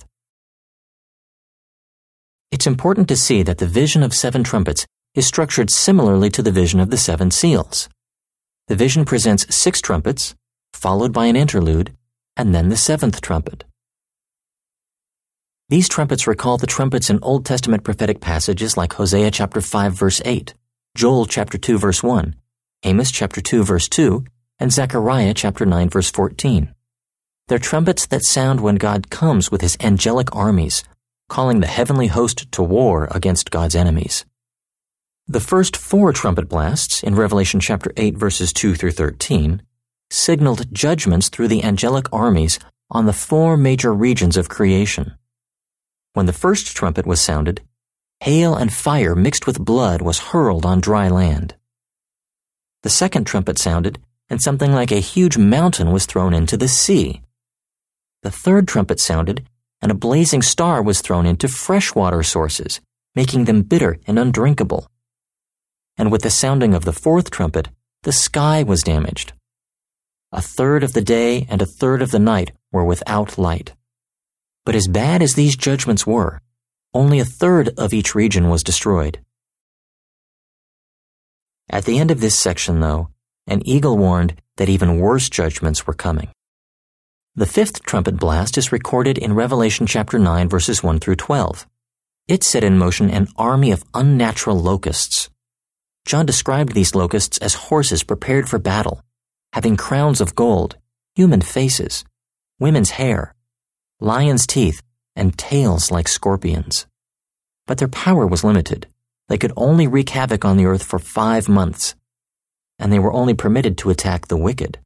It's important to see that the vision of seven trumpets is structured similarly to the vision of the seven seals. The vision presents six trumpets, followed by an interlude, and then the seventh trumpet. These trumpets recall the trumpets in Old Testament prophetic passages like Hosea chapter five, verse eight, Joel chapter two, verse one, Amos chapter two, verse two, and Zechariah chapter nine, verse fourteen. They're trumpets that sound when God comes with his angelic armies, calling the heavenly host to war against God's enemies. The first four trumpet blasts in Revelation chapter eight, verses two through thirteen, signaled judgments through the angelic armies on the four major regions of creation. When the first trumpet was sounded, hail and fire mixed with blood was hurled on dry land. The second trumpet sounded, and something like a huge mountain was thrown into the sea. The third trumpet sounded, and a blazing star was thrown into freshwater sources, making them bitter and undrinkable. And with the sounding of the fourth trumpet, the sky was damaged. A third of the day and a third of the night were without light. But as bad as these judgments were, only a third of each region was destroyed. At the end of this section, though, an eagle warned that even worse judgments were coming. The fifth trumpet blast is recorded in Revelation chapter nine, verses one through twelve. It set in motion an army of unnatural locusts. John described these locusts as horses prepared for battle, having crowns of gold, human faces, women's hair, lions' teeth, and tails like scorpions. But their power was limited. They could only wreak havoc on the earth for five months, and they were only permitted to attack the wicked.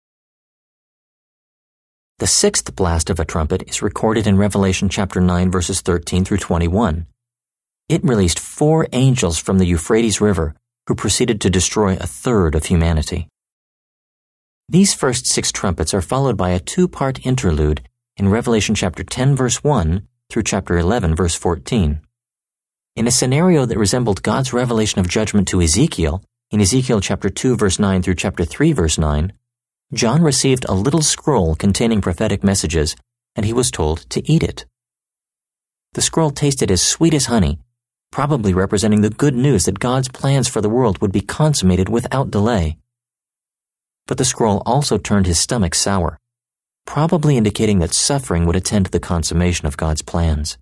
The sixth blast of a trumpet is recorded in Revelation chapter nine, verses thirteen through twenty-one. It released four angels from the Euphrates River who proceeded to destroy a third of humanity. These first six trumpets are followed by a two-part interlude in Revelation chapter ten, verse one through chapter eleven, verse fourteen. In a scenario that resembled God's revelation of judgment to Ezekiel, in Ezekiel chapter two, verse nine through chapter three, verse nine, John received a little scroll containing prophetic messages, and he was told to eat it. The scroll tasted as sweet as honey, probably representing the good news that God's plans for the world would be consummated without delay. But the scroll also turned his stomach sour, probably indicating that suffering would attend the consummation of God's plans.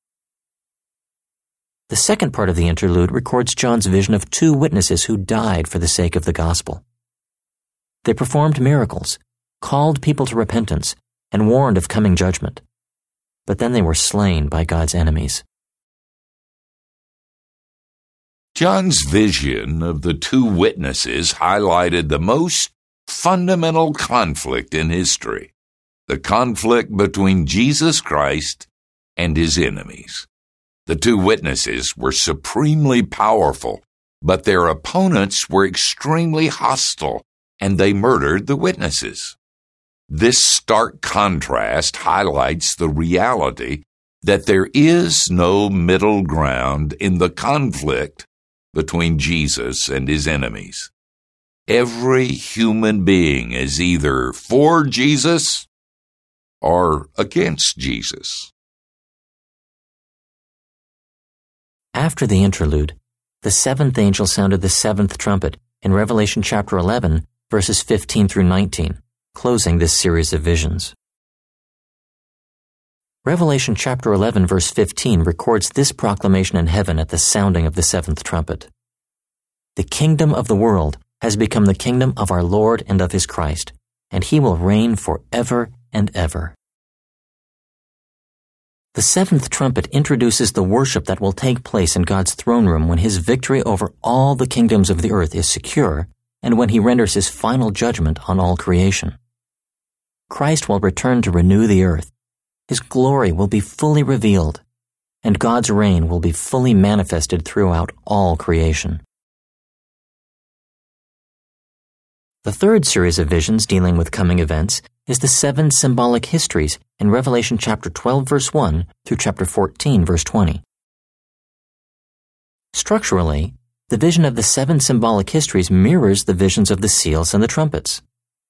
The second part of the interlude records John's vision of two witnesses who died for the sake of the gospel. They performed miracles, called people to repentance, and warned of coming judgment. But then they were slain by God's enemies. John's vision of the two witnesses highlighted the most fundamental conflict in history, the conflict between Jesus Christ and his enemies. The two witnesses were supremely powerful, but their opponents were extremely hostile, and they murdered the witnesses. This stark contrast highlights the reality that there is no middle ground in the conflict between Jesus and his enemies. Every human being is either for Jesus or against Jesus. After the interlude, the seventh angel sounded the seventh trumpet in Revelation chapter eleven, verses fifteen through nineteen, closing this series of visions. Revelation chapter eleven verse fifteen records this proclamation in heaven at the sounding of the seventh trumpet. The kingdom of the world has become the kingdom of our Lord and of his Christ, and he will reign forever and ever. The seventh trumpet introduces the worship that will take place in God's throne room when his victory over all the kingdoms of the earth is secure and when he renders his final judgment on all creation. Christ will return to renew the earth. His glory will be fully revealed, and God's reign will be fully manifested throughout all creation. The third series of visions dealing with coming events is the seven symbolic histories in Revelation chapter twelve verse one through chapter fourteen verse twenty. Structurally, the vision of the seven symbolic histories mirrors the visions of the seals and the trumpets.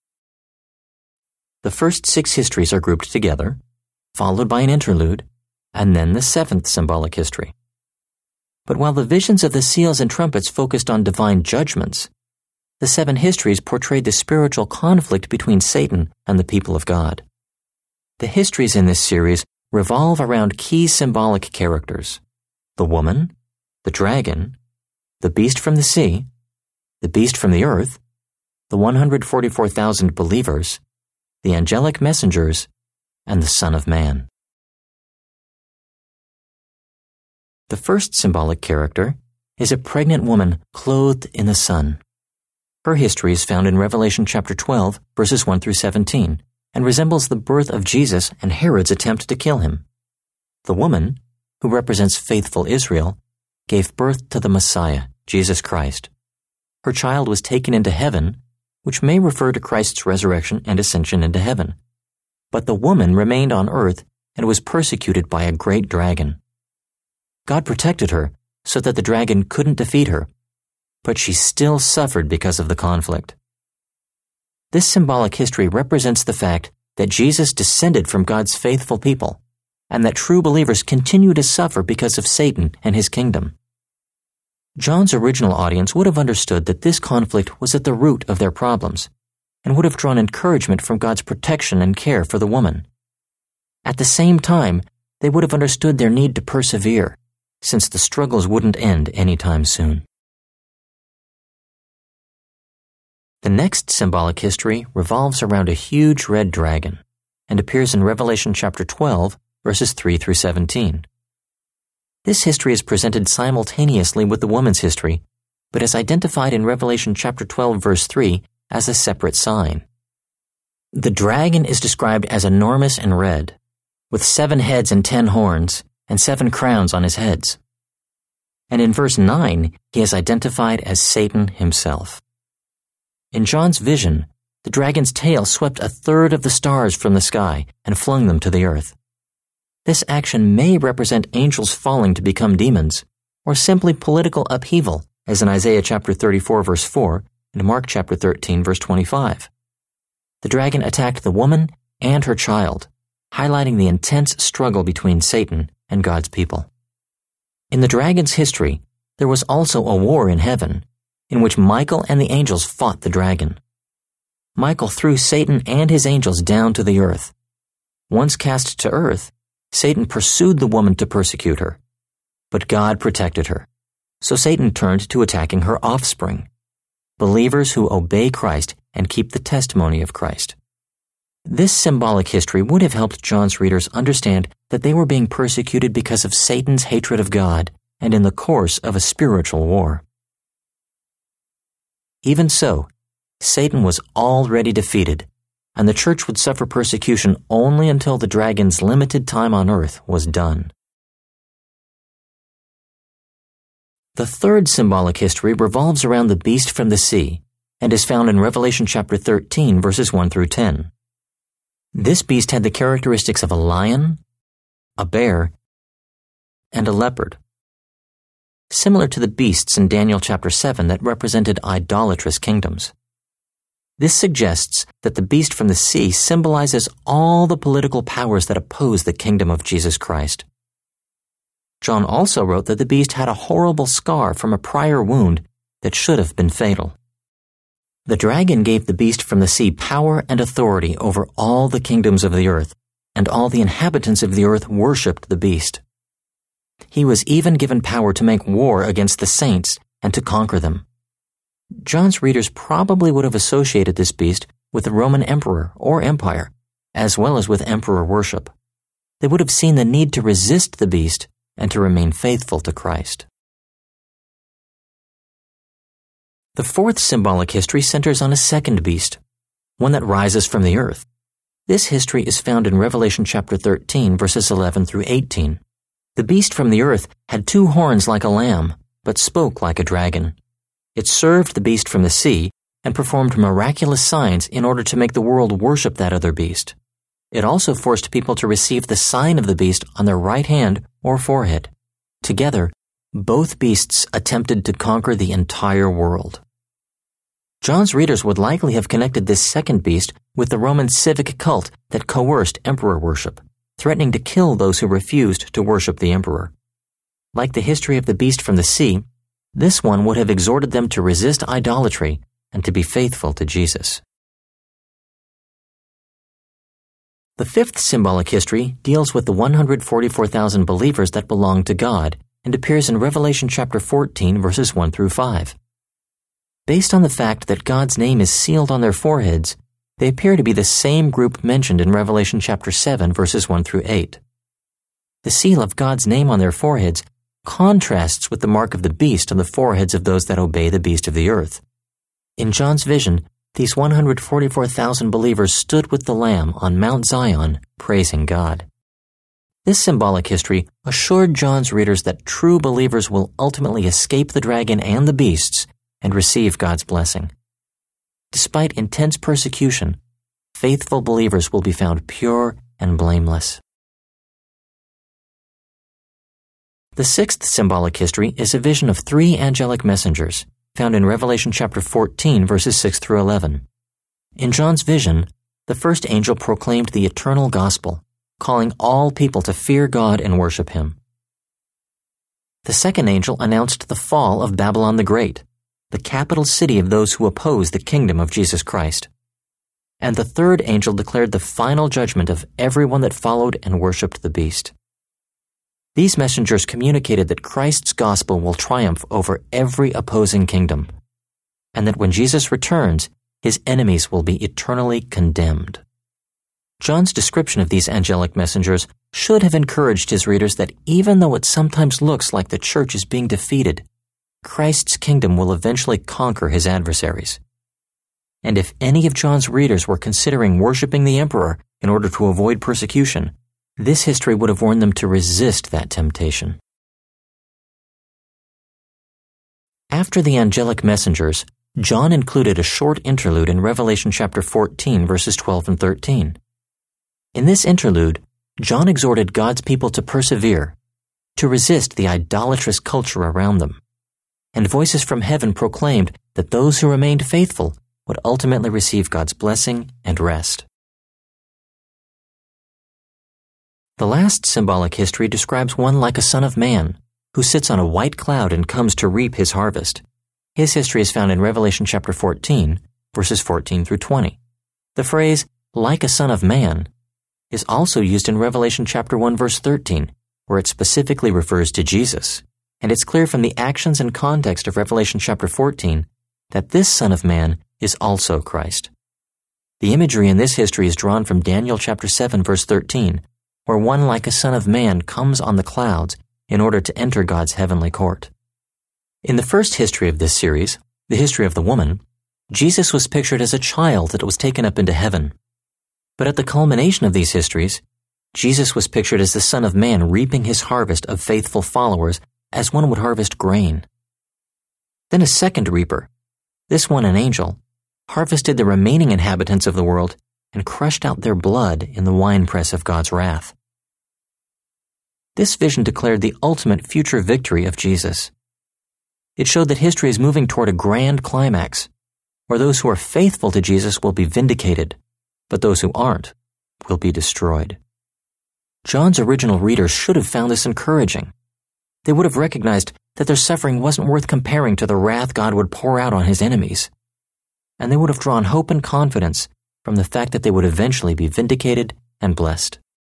The first six histories are grouped together, followed by an interlude, and then the seventh symbolic history. But while the visions of the seals and trumpets focused on divine judgments, the seven histories portrayed the spiritual conflict between Satan and the people of God. The histories in this series revolve around key symbolic characters: the woman, the dragon, the beast from the sea, the beast from the earth, the one hundred forty-four thousand believers, the angelic messengers, and the Son of Man. The first symbolic character is a pregnant woman clothed in the sun. Her history is found in Revelation chapter twelve, verses one through seventeen, and resembles the birth of Jesus and Herod's attempt to kill him. The woman, who represents faithful Israel, gave birth to the Messiah, Jesus Christ. Her child was taken into heaven, which may refer to Christ's resurrection and ascension into heaven. But the woman remained on earth and was persecuted by a great dragon. God protected her so that the dragon couldn't defeat her, but she still suffered because of the conflict. This symbolic history represents the fact that Jesus descended from God's faithful people, and that true believers continue to suffer because of Satan and his kingdom. John's original audience would have understood that this conflict was at the root of their problems, and would have drawn encouragement from God's protection and care for the woman. At the same time, they would have understood their need to persevere, since the struggles wouldn't end anytime soon. The next symbolic history revolves around a huge red dragon and appears in Revelation chapter twelve, verses three through seventeen. This history is presented simultaneously with the woman's history, but is identified in Revelation chapter twelve, verse three as a separate sign. The dragon is described as enormous and red, with seven heads and ten horns, and seven crowns on his heads. And in verse nine, he is identified as Satan himself. In John's vision, the dragon's tail swept a third of the stars from the sky and flung them to the earth. This action may represent angels falling to become demons, or simply political upheaval, as in Isaiah chapter thirty-four, verse four, and Mark chapter thirteen, verse twenty-five. The dragon attacked the woman and her child, highlighting the intense struggle between Satan and God's people. In the dragon's history, there was also a war in heaven, in which Michael and the angels fought the dragon. Michael threw Satan and his angels down to the earth. Once cast to earth, Satan pursued the woman to persecute her, but God protected her, so Satan turned to attacking her offspring, believers who obey Christ and keep the testimony of Christ. This symbolic history would have helped John's readers understand that they were being persecuted because of Satan's hatred of God and in the course of a spiritual war. Even so, Satan was already defeated, and the church would suffer persecution only until the dragon's limited time on earth was done. The third symbolic history revolves around the beast from the sea and is found in Revelation chapter thirteen, verses one through ten. This beast had the characteristics of a lion, a bear, and a leopard, similar to the beasts in Daniel chapter seven that represented idolatrous kingdoms. This suggests that the beast from the sea symbolizes all the political powers that oppose the kingdom of Jesus Christ. John also wrote that the beast had a horrible scar from a prior wound that should have been fatal. The dragon gave the beast from the sea power and authority over all the kingdoms of the earth, and all the inhabitants of the earth worshipped the beast. He was even given power to make war against the saints and to conquer them. John's readers probably would have associated this beast with the Roman emperor or empire, as well as with emperor worship. They would have seen the need to resist the beast and to remain faithful to Christ. The fourth symbolic history centers on a second beast, one that rises from the earth. This history is found in Revelation chapter thirteen, verses eleven through eighteen. The beast from the earth had two horns like a lamb, but spoke like a dragon. It served the beast from the sea and performed miraculous signs in order to make the world worship that other beast. It also forced people to receive the sign of the beast on their right hand or forehead. Together, both beasts attempted to conquer the entire world. John's readers would likely have connected this second beast with the Roman civic cult that coerced emperor worship, threatening to kill those who refused to worship the emperor. Like the history of the beast from the sea, this one would have exhorted them to resist idolatry and to be faithful to Jesus. The fifth symbolic history deals with the one hundred forty-four thousand believers that belong to God and appears in Revelation chapter fourteen, verses one through five. Based on the fact that God's name is sealed on their foreheads, they appear to be the same group mentioned in Revelation chapter seven, verses one through eight. The seal of God's name on their foreheads contrasts with the mark of the beast on the foreheads of those that obey the beast of the earth. In John's vision, these one hundred forty-four thousand believers stood with the Lamb on Mount Zion, praising God. This symbolic history assured John's readers that true believers will ultimately escape the dragon and the beasts and receive God's blessing. Despite intense persecution, faithful believers will be found pure and blameless. The sixth symbolic history is a vision of three angelic messengers, found in Revelation chapter fourteen, verses six through eleven. In John's vision, the first angel proclaimed the eternal gospel, calling all people to fear God and worship Him. The second angel announced the fall of Babylon the Great, the capital city of those who oppose the kingdom of Jesus Christ. And the third angel declared the final judgment of everyone that followed and worshipped the beast. These messengers communicated that Christ's gospel will triumph over every opposing kingdom, and that when Jesus returns, His enemies will be eternally condemned. John's description of these angelic messengers should have encouraged his readers that even though it sometimes looks like the church is being defeated, Christ's kingdom will eventually conquer his adversaries. And if any of John's readers were considering worshiping the emperor in order to avoid persecution, this history would have warned them to resist that temptation. After the angelic messengers, John included a short interlude in Revelation chapter fourteen, verses twelve and thirteen. In this interlude, John exhorted God's people to persevere, to resist the idolatrous culture around them. And voices from heaven proclaimed that those who remained faithful would ultimately receive God's blessing and rest. The last symbolic history describes one like a son of man, who sits on a white cloud and comes to reap his harvest. His history is found in Revelation chapter fourteen, verses fourteen through twenty. The phrase, like a son of man, is also used in Revelation chapter one, verse thirteen, where it specifically refers to Jesus. And it's clear from the actions and context of Revelation chapter fourteen that this Son of Man is also Christ. The imagery in this history is drawn from Daniel chapter seven, verse thirteen, where one like a son of man comes on the clouds in order to enter God's heavenly court. In the first history of this series, the history of the woman, Jesus was pictured as a child that was taken up into heaven. But at the culmination of these histories, Jesus was pictured as the Son of Man reaping his harvest of faithful followers as one would harvest grain. Then a second reaper, this one an angel, harvested the remaining inhabitants of the world and crushed out their blood in the winepress of God's wrath. This vision declared the ultimate future victory of Jesus. It showed that history is moving toward a grand climax, where those who are faithful to Jesus will be vindicated, but those who aren't will be destroyed. John's original readers should have found this encouraging. They would have recognized that their suffering wasn't worth comparing to the wrath God would pour out on his enemies. And they would have drawn hope and confidence from the fact that they would eventually be vindicated and blessed.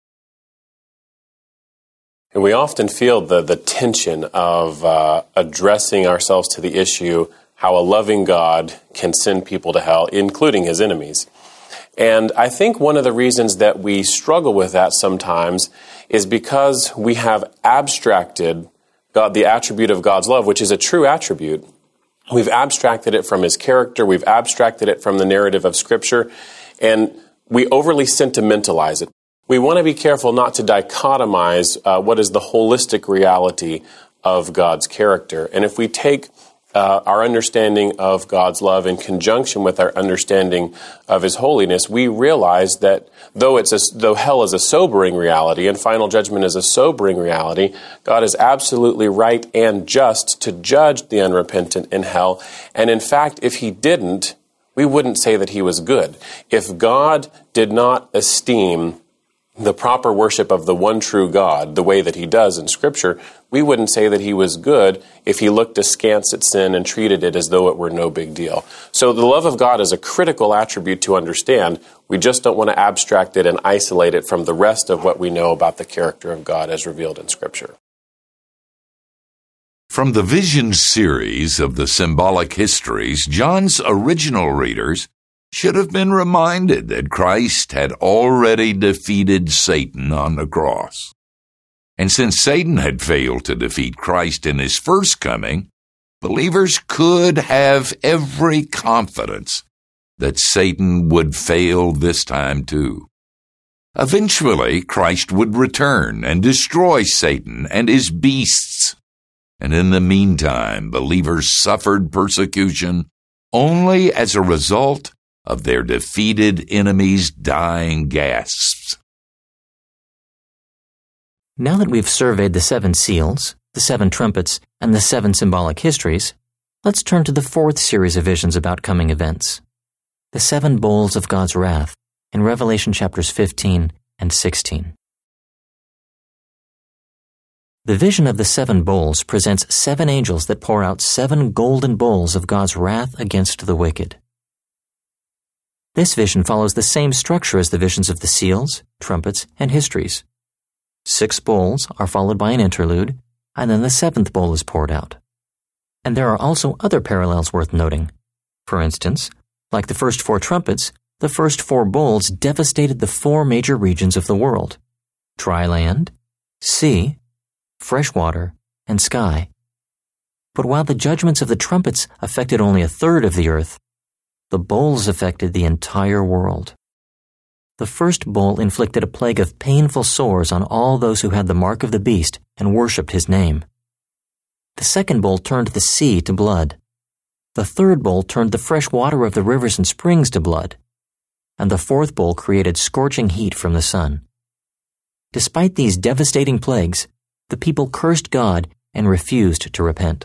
And we often feel the, the tension of uh, addressing ourselves to the issue how a loving God can send people to hell, including his enemies. And I think one of the reasons that we struggle with that sometimes is because we have abstracted God, the attribute of God's love, which is a true attribute. We've abstracted it from his character. We've abstracted it from the narrative of Scripture. And we overly sentimentalize it. We want to be careful not to dichotomize uh, what is the holistic reality of God's character. And if we take Uh, our understanding of God's love in conjunction with our understanding of his holiness, we realize that though it's a, though hell is a sobering reality and final judgment is a sobering reality, God is absolutely right and just to judge the unrepentant in hell. And in fact, if he didn't, we wouldn't say that he was good. If God did not esteem the proper worship of the one true God, the way that he does in Scripture, we wouldn't say that he was good if he looked askance at sin and treated it as though it were no big deal. So the love of God is a critical attribute to understand. We just don't want to abstract it and isolate it from the rest of what we know about the character of God as revealed in Scripture. From the Vision series of the symbolic histories, John's original readers should have been reminded that Christ had already defeated Satan on the cross. And since Satan had failed to defeat Christ in his first coming, believers could have every confidence that Satan would fail this time too. Eventually, Christ would return and destroy Satan and his beasts. And in the meantime, believers suffered persecution only as a result of their defeated enemies' dying gasps. Now that we've surveyed the seven seals, the seven trumpets, and the seven symbolic histories, let's turn to the fourth series of visions about coming events, the seven bowls of God's wrath, in Revelation chapters fifteen and sixteen. The vision of the seven bowls presents seven angels that pour out seven golden bowls of God's wrath against the wicked. This vision follows the same structure as the visions of the seals, trumpets, and histories. Six bowls are followed by an interlude, and then the seventh bowl is poured out. And there are also other parallels worth noting. For instance, like the first four trumpets, the first four bowls devastated the four major regions of the world: dry land, sea, fresh water, and sky. But while the judgments of the trumpets affected only a third of the earth, the bowls affected the entire world. The first bowl inflicted a plague of painful sores on all those who had the mark of the beast and worshipped his name. The second bowl turned the sea to blood. The third bowl turned the fresh water of the rivers and springs to blood. And the fourth bowl created scorching heat from the sun. Despite these devastating plagues, the people cursed God and refused to repent.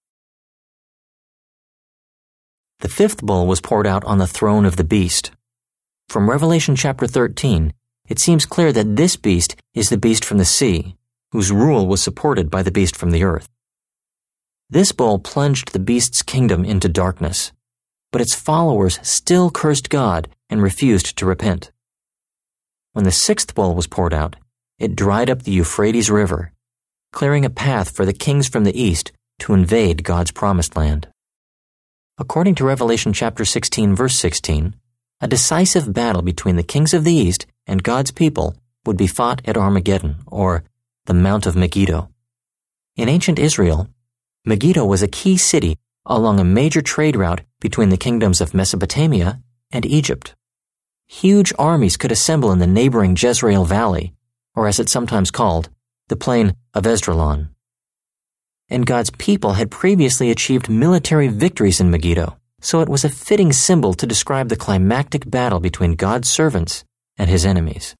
The fifth bowl was poured out on the throne of the beast. From Revelation chapter thirteen, it seems clear that this beast is the beast from the sea, whose rule was supported by the beast from the earth. This bowl plunged the beast's kingdom into darkness, but its followers still cursed God and refused to repent. When the sixth bowl was poured out, it dried up the Euphrates River, clearing a path for the kings from the east to invade God's promised land. According to Revelation chapter sixteen, verse sixteen, a decisive battle between the kings of the east and God's people would be fought at Armageddon, or the Mount of Megiddo. In ancient Israel, Megiddo was a key city along a major trade route between the kingdoms of Mesopotamia and Egypt. Huge armies could assemble in the neighboring Jezreel Valley, or as it's sometimes called, the plain of Esdraelon. And God's people had previously achieved military victories in Megiddo, so it was a fitting symbol to describe the climactic battle between God's servants and his enemies.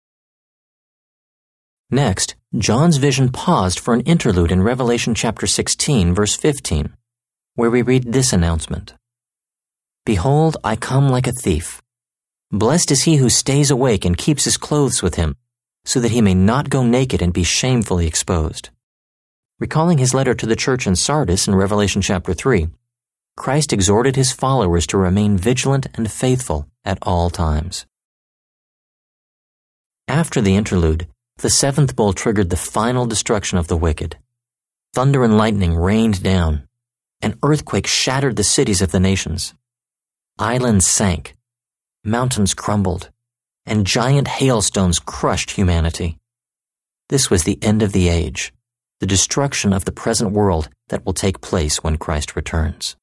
Next, John's vision paused for an interlude in Revelation chapter sixteen, verse fifteen, where we read this announcement: "Behold, I come like a thief. Blessed is he who stays awake and keeps his clothes with him, so that he may not go naked and be shamefully exposed." Recalling his letter to the church in Sardis in Revelation chapter three, Christ exhorted his followers to remain vigilant and faithful at all times. After the interlude, the seventh bowl triggered the final destruction of the wicked. Thunder and lightning rained down. An earthquake shattered the cities of the nations. Islands sank. Mountains crumbled. And giant hailstones crushed humanity. This was the end of the age, the destruction of the present world that will take place when Christ returns.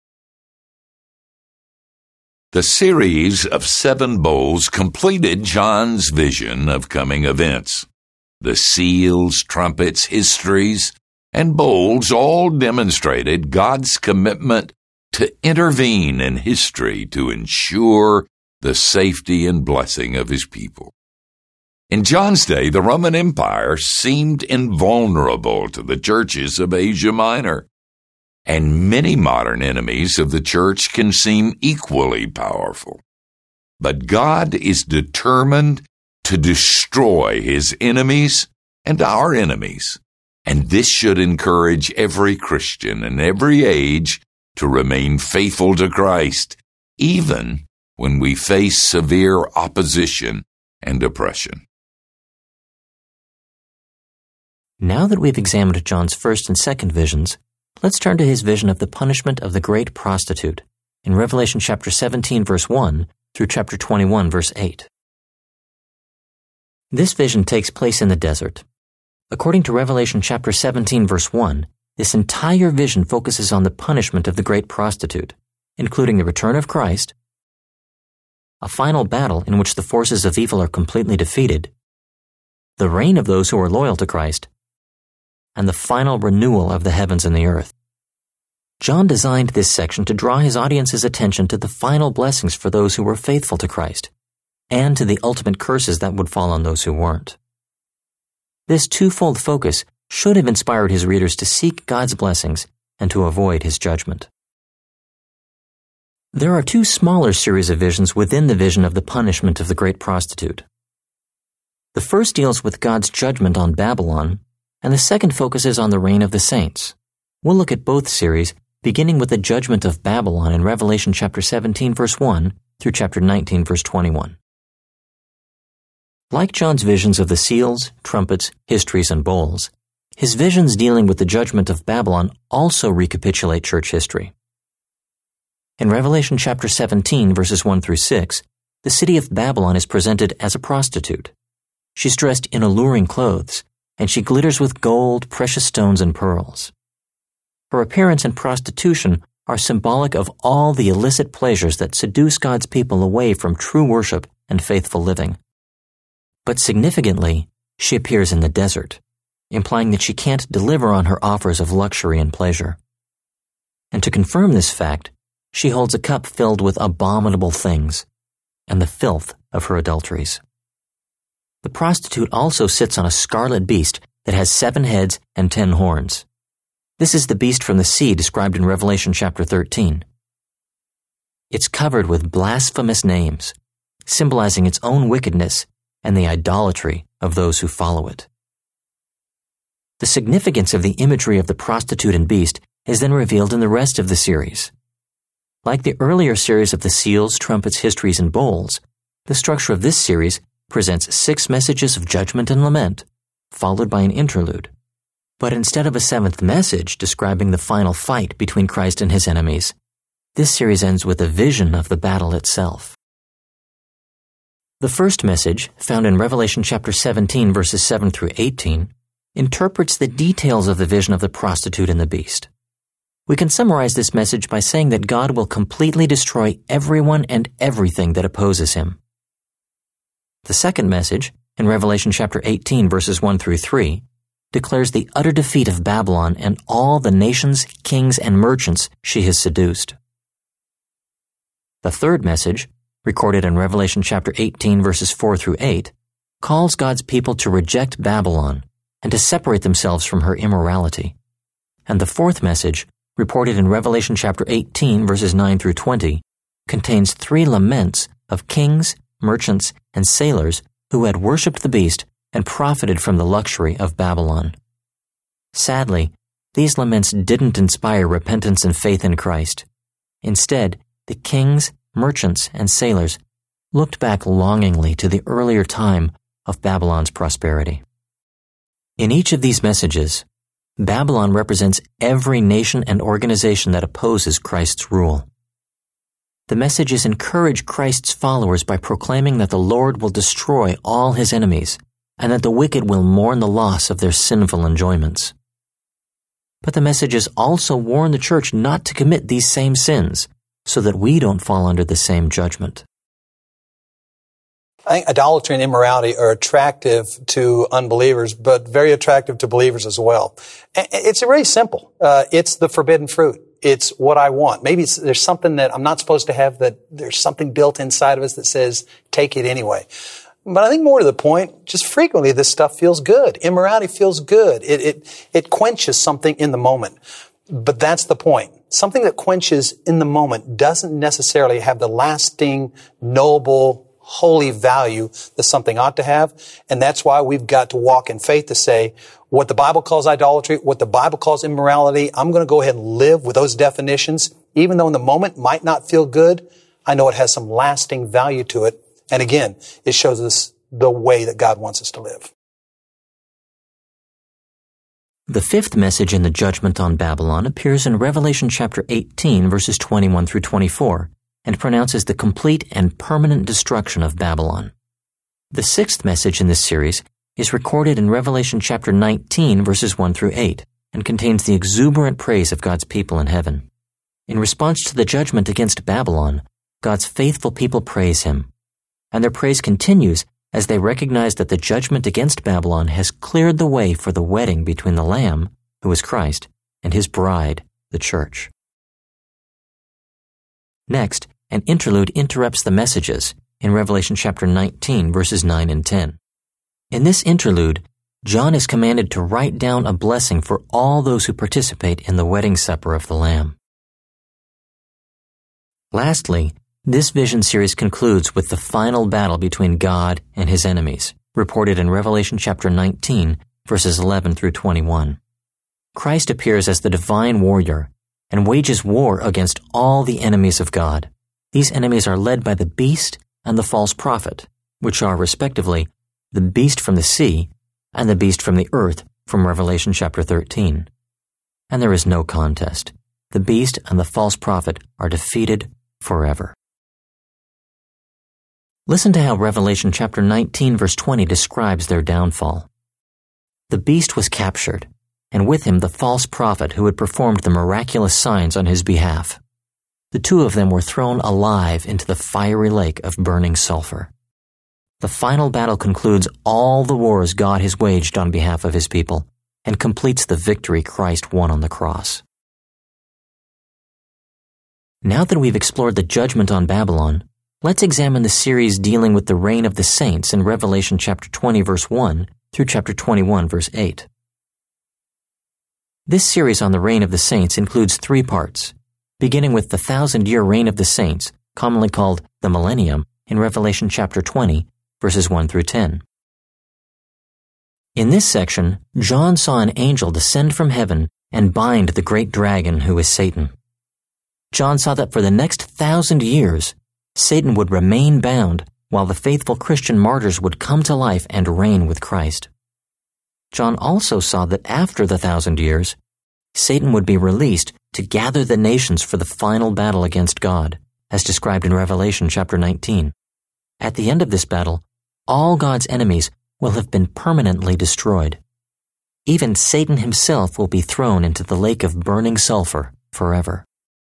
The series of seven bowls completed John's vision of coming events. The seals, trumpets, histories, and bowls all demonstrated God's commitment to intervene in history to ensure the safety and blessing of His people. In John's day, the Roman Empire seemed invulnerable to the churches of Asia Minor, and many modern enemies of the church can seem equally powerful. But God is determined to destroy His enemies and our enemies, and this should encourage every Christian in every age to remain faithful to Christ, even when we face severe opposition and oppression. Now that we've examined John's first and second visions, let's turn to his vision of the punishment of the great prostitute in Revelation chapter seventeen, verse one through chapter twenty-one, verse eight. This vision takes place in the desert. According to Revelation chapter seventeen, verse one, this entire vision focuses on the punishment of the great prostitute, including the return of Christ, a final battle in which the forces of evil are completely defeated, the reign of those who are loyal to Christ, and the final renewal of the heavens and the earth. John designed this section to draw his audience's attention to the final blessings for those who were faithful to Christ, and to the ultimate curses that would fall on those who weren't. This twofold focus should have inspired his readers to seek God's blessings and to avoid His judgment. There are two smaller series of visions within the vision of the punishment of the great prostitute. The first deals with God's judgment on Babylon, and the second focuses on the reign of the saints. We'll look at both series, beginning with the judgment of Babylon in Revelation chapter seventeen, verse one through chapter nineteen, verse twenty-one. Like John's visions of the seals, trumpets, histories, and bowls, his visions dealing with the judgment of Babylon also recapitulate church history. In Revelation chapter seventeen, verses one through six, the city of Babylon is presented as a prostitute. She's dressed in alluring clothes, and she glitters with gold, precious stones, and pearls. Her appearance and prostitution are symbolic of all the illicit pleasures that seduce God's people away from true worship and faithful living. But significantly, she appears in the desert, implying that she can't deliver on her offers of luxury and pleasure. And to confirm this fact, she holds a cup filled with abominable things and the filth of her adulteries. The prostitute also sits on a scarlet beast that has seven heads and ten horns. This is the beast from the sea described in Revelation chapter thirteen. It's covered with blasphemous names, symbolizing its own wickedness and the idolatry of those who follow it. The significance of the imagery of the prostitute and beast is then revealed in the rest of the series. Like the earlier series of the seals, trumpets, histories, and bowls, the structure of this series presents six messages of judgment and lament, followed by an interlude. But instead of a seventh message describing the final fight between Christ and His enemies, this series ends with a vision of the battle itself. The first message, found in Revelation chapter seventeen, verses seven through eighteen, interprets the details of the vision of the prostitute and the beast. We can summarize this message by saying that God will completely destroy everyone and everything that opposes Him. The second message, in Revelation chapter eighteen, verses one through three, declares the utter defeat of Babylon and all the nations, kings, and merchants she has seduced. The third message, recorded in Revelation chapter eighteen, verses four through eight, calls God's people to reject Babylon and to separate themselves from her immorality. And the fourth message, reported in Revelation chapter eighteen, verses nine through twenty, contains three laments of kings, merchants, and sailors who had worshipped the beast and profited from the luxury of Babylon. Sadly, these laments didn't inspire repentance and faith in Christ. Instead, the kings, merchants, and sailors looked back longingly to the earlier time of Babylon's prosperity. In each of these messages, Babylon represents every nation and organization that opposes Christ's rule. The messages encourage Christ's followers by proclaiming that the Lord will destroy all his enemies and that the wicked will mourn the loss of their sinful enjoyments. But the messages also warn the church not to commit these same sins so that we don't fall under the same judgment. I think idolatry and immorality are attractive to unbelievers, but very attractive to believers as well. It's very simple. Uh, it's the forbidden fruit. It's what I want. Maybe it's, there's something that I'm not supposed to have, that there's something built inside of us that says, take it anyway. But I think more to the point, just frequently this stuff feels good. Immorality feels good. It, it, it quenches something in the moment. But that's the point. Something that quenches in the moment doesn't necessarily have the lasting, noble, holy value that something ought to have. And that's why we've got to walk in faith to say what the Bible calls idolatry, what the Bible calls immorality. I'm going to go ahead and live with those definitions. Even though in the moment might not feel good, I know it has some lasting value to it. And again, it shows us the way that God wants us to live. The fifth message in the judgment on Babylon appears in Revelation chapter eighteen, verses twenty-one through twenty-four, and pronounces the complete and permanent destruction of Babylon. The sixth message in this series is recorded in Revelation chapter nineteen, verses one through eight, and contains the exuberant praise of God's people in heaven. In response to the judgment against Babylon, God's faithful people praise him, and their praise continues as they recognize that the judgment against Babylon has cleared the way for the wedding between the Lamb, who is Christ, and his bride, the church. Next, an interlude interrupts the messages in Revelation chapter nineteen, verses nine and ten. In this interlude, John is commanded to write down a blessing for all those who participate in the wedding supper of the Lamb. Lastly, this vision series concludes with the final battle between God and his enemies, reported in Revelation chapter nineteen, verses eleven through twenty-one. Christ appears as the divine warrior and wages war against all the enemies of God. These enemies are led by the beast and the false prophet, which are, respectively, the beast from the sea and the beast from the earth from Revelation chapter thirteen. And there is no contest. The beast and the false prophet are defeated forever. Listen to how Revelation chapter nineteen, verse twenty describes their downfall. The beast was captured, and with him the false prophet who had performed the miraculous signs on his behalf. The two of them were thrown alive into the fiery lake of burning sulfur. The final battle concludes all the wars God has waged on behalf of his people and completes the victory Christ won on the cross. Now that we've explored the judgment on Babylon, let's examine the series dealing with the reign of the saints in Revelation chapter twenty, verse one through chapter twenty-one, verse eight. This series on the reign of the saints includes three parts, beginning with the thousand-year reign of the saints, commonly called the millennium, in Revelation chapter twenty, verses one through ten. In this section, John saw an angel descend from heaven and bind the great dragon who is Satan. John saw that for the next thousand years, Satan would remain bound while the faithful Christian martyrs would come to life and reign with Christ. John also saw that after the thousand years, Satan would be released to gather the nations for the final battle against God, as described in Revelation chapter nineteen. At the end of this battle, all God's enemies will have been permanently destroyed. Even Satan himself will be thrown into the lake of burning sulfur forever.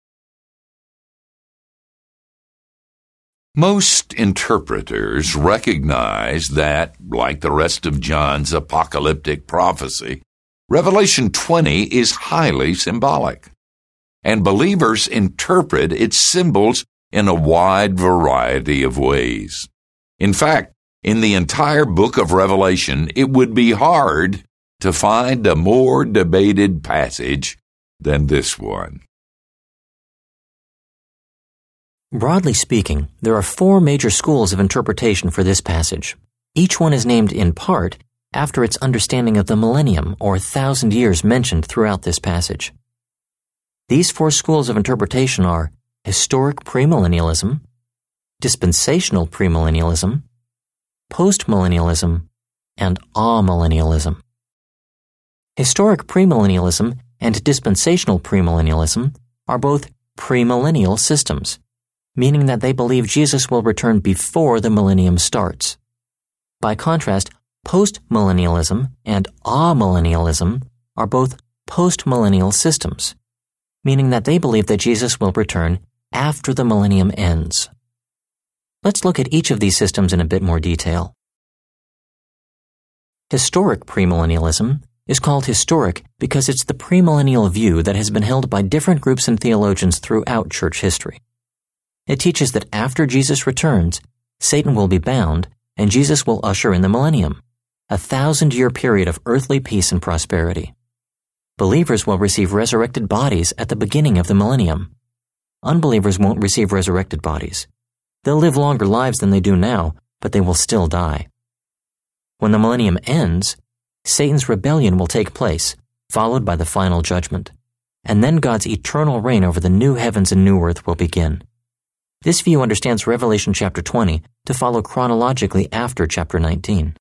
Most interpreters recognize that, like the rest of John's apocalyptic prophecy, Revelation twenty is highly symbolic, and believers interpret its symbols in a wide variety of ways. In fact, in the entire book of Revelation, it would be hard to find a more debated passage than this one. Broadly speaking, there are four major schools of interpretation for this passage. Each one is named in part after its understanding of the millennium or thousand years mentioned throughout this passage. These four schools of interpretation are historic premillennialism, dispensational premillennialism, postmillennialism, and amillennialism. Historic premillennialism and dispensational premillennialism are both premillennial systems, meaning that they believe Jesus will return before the millennium starts. By contrast, postmillennialism and amillennialism are both postmillennial systems, meaning that they believe that Jesus will return after the millennium ends. Let's look at each of these systems in a bit more detail. Historic premillennialism is called historic because it's the premillennial view that has been held by different groups and theologians throughout church history. It teaches that after Jesus returns, Satan will be bound and Jesus will usher in the millennium, a thousand-year period of earthly peace and prosperity. Believers will receive resurrected bodies at the beginning of the millennium. Unbelievers won't receive resurrected bodies. They'll live longer lives than they do now, but they will still die. When the millennium ends, Satan's rebellion will take place, followed by the final judgment, and then God's eternal reign over the new heavens and new earth will begin. This view understands Revelation chapter twenty to follow chronologically after chapter nineteen.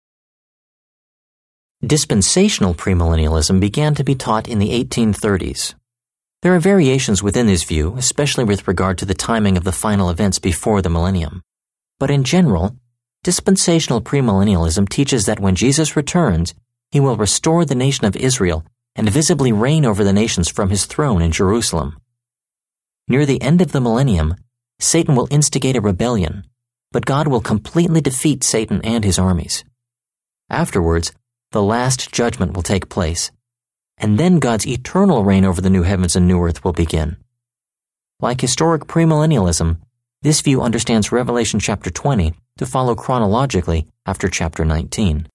Dispensational premillennialism began to be taught in the eighteen thirties. There are variations within this view, especially with regard to the timing of the final events before the millennium. But in general, dispensational premillennialism teaches that when Jesus returns, he will restore the nation of Israel and visibly reign over the nations from his throne in Jerusalem. Near the end of the millennium, Satan will instigate a rebellion, but God will completely defeat Satan and his armies. Afterwards, the last judgment will take place, and then God's eternal reign over the new heavens and new earth will begin. Like historic premillennialism, this view understands Revelation chapter twenty to follow chronologically after chapter nineteen.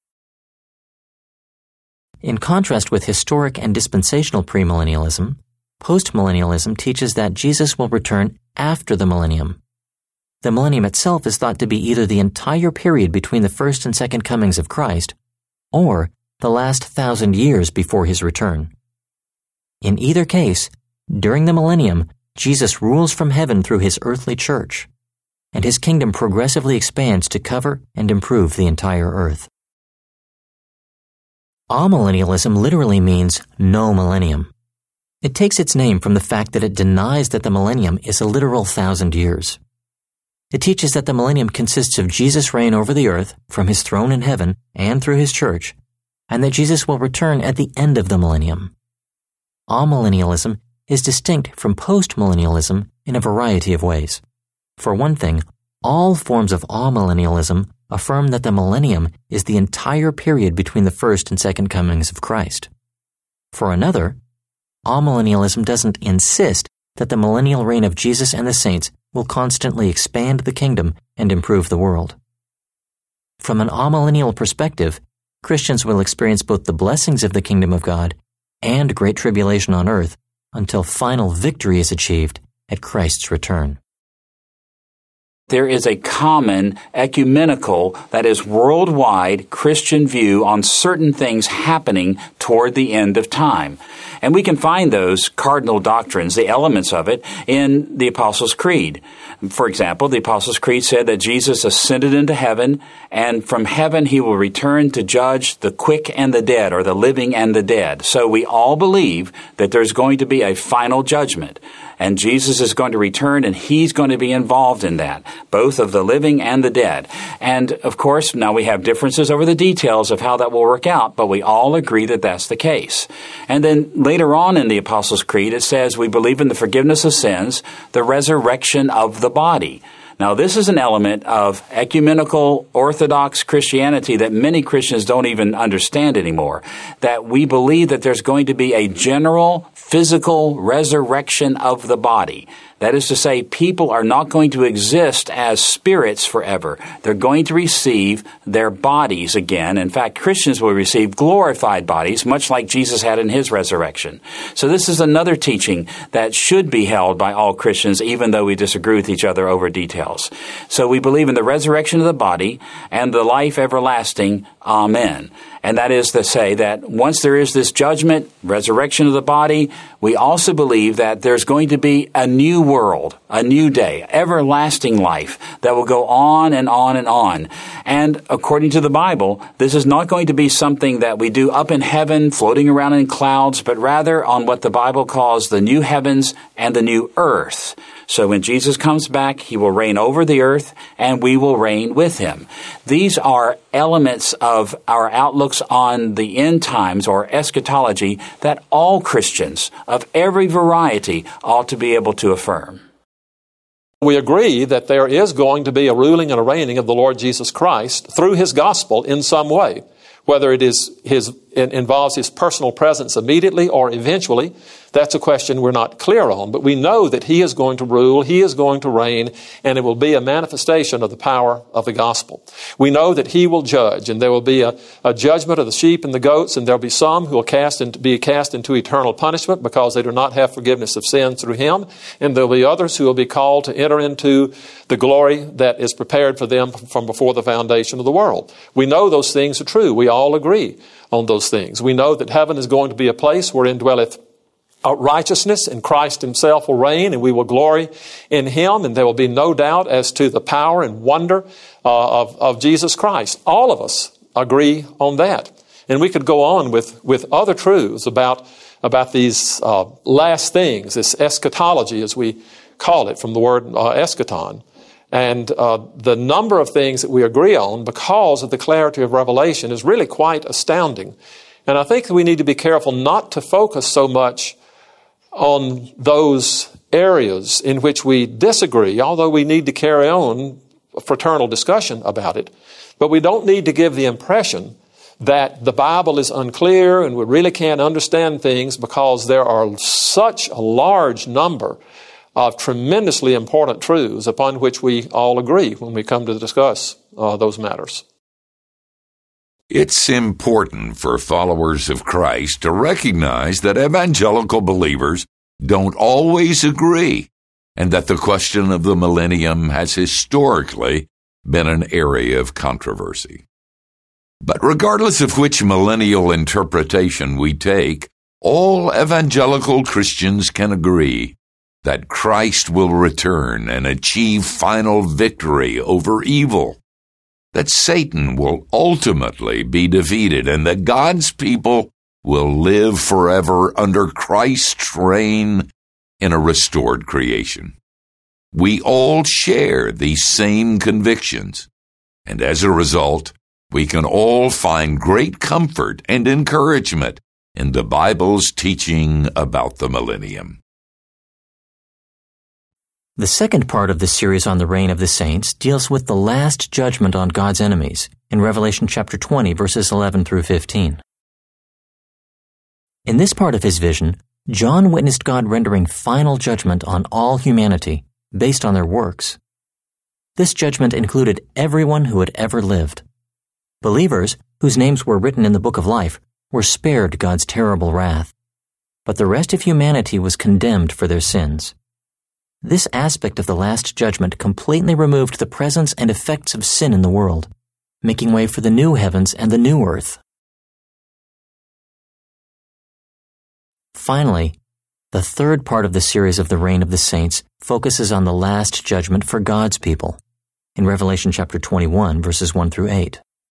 In contrast with historic and dispensational premillennialism, postmillennialism teaches that Jesus will return after the millennium. The millennium itself is thought to be either the entire period between the first and second comings of Christ, or the last thousand years before his return. In either case, during the millennium, Jesus rules from heaven through his earthly church, and his kingdom progressively expands to cover and improve the entire earth. Amillennialism literally means no millennium. It takes its name from the fact that it denies that the millennium is a literal thousand years. It teaches that the millennium consists of Jesus' reign over the earth from his throne in heaven and through his church, and that Jesus will return at the end of the millennium. Amillennialism is distinct from postmillennialism in a variety of ways. For one thing, all forms of amillennialism affirm that the millennium is the entire period between the first and second comings of Christ. For another, amillennialism doesn't insist that the millennial reign of Jesus and the saints will constantly expand the kingdom and improve the world. From an amillennial perspective, Christians will experience both the blessings of the kingdom of God and great tribulation on earth until final victory is achieved at Christ's return. There is a common ecumenical, that is worldwide, Christian view on certain things happening toward the end of time. And we can find those cardinal doctrines, the elements of it, in the Apostles' Creed. For example, the Apostles' Creed said that Jesus ascended into heaven, and from heaven he will return to judge the quick and the dead, or the living and the dead. So we all believe that there's going to be a final judgment, and Jesus is going to return, and he's going to be involved in that, both of the living and the dead. And, of course, now we have differences over the details of how that will work out, but we all agree that that's the case. And then later on in the Apostles' Creed, it says we believe in the forgiveness of sins, the resurrection of the body. Now, this is an element of ecumenical Orthodox Christianity that many Christians don't even understand anymore, that we believe that there's going to be a general physical resurrection of the body. That is to say, people are not going to exist as spirits forever. They're going to receive their bodies again. In fact, Christians will receive glorified bodies, much like Jesus had in his resurrection. So this is another teaching that should be held by all Christians, even though we disagree with each other over details. So we believe in the resurrection of the body and the life everlasting Amen. And that is to say that once there is this judgment, resurrection of the body, we also believe that there's going to be a new world, a new day, everlasting life that will go on and on and on. And according to the Bible, this is not going to be something that we do up in heaven, floating around in clouds, but rather on what the Bible calls the new heavens and the new earth. So when Jesus comes back, he will reign over the earth, and we will reign with him. These are elements of our outlooks on the end times, or eschatology, that all Christians of every variety ought to be able to affirm. We agree that there is going to be a ruling and a reigning of the Lord Jesus Christ through his gospel in some way, whether it is his it involves his personal presence immediately or eventually. That's a question we're not clear on, but we know that he is going to rule, he is going to reign, and it will be a manifestation of the power of the gospel. We know that he will judge, and there will be a, a judgment of the sheep and the goats, and there will be some who will cast into, be cast into eternal punishment because they do not have forgiveness of sin through him, and there will be others who will be called to enter into the glory that is prepared for them from before the foundation of the world. We know those things are true. We all agree on those things. We know that heaven is going to be a place wherein dwelleth righteousness, and Christ himself will reign, and we will glory in him, and there will be no doubt as to the power and wonder uh, of, of Jesus Christ. All of us agree on that. And we could go on with, with other truths about, about these uh, last things, this eschatology, as we call it, from the word uh, eschaton. And uh, the number of things that we agree on because of the clarity of Revelation is really quite astounding. And I think we need to be careful not to focus so much on those areas in which we disagree, although we need to carry on a fraternal discussion about it. But we don't need to give the impression that the Bible is unclear and we really can't understand things, because there are such a large number of tremendously important truths upon which we all agree when we come to discuss uh, those matters. It's important for followers of Christ to recognize that evangelical believers don't always agree, and that the question of the millennium has historically been an area of controversy. But regardless of which millennial interpretation we take, all evangelical Christians can agree that Christ will return and achieve final victory over evil, that Satan will ultimately be defeated, and that God's people will live forever under Christ's reign in a restored creation. We all share these same convictions, and as a result, we can all find great comfort and encouragement in the Bible's teaching about the millennium. The second part of the series on the reign of the saints deals with the last judgment on God's enemies in Revelation chapter twenty, verses eleven through fifteen. In this part of his vision, John witnessed God rendering final judgment on all humanity based on their works. This judgment included everyone who had ever lived. Believers, whose names were written in the book of life, were spared God's terrible wrath. But the rest of humanity was condemned for their sins. This aspect of the last judgment completely removed the presence and effects of sin in the world, making way for the new heavens and the new earth. Finally, the third part of the series of the reign of the saints focuses on the last judgment for God's people, in Revelation chapter twenty-one, verses one through eight.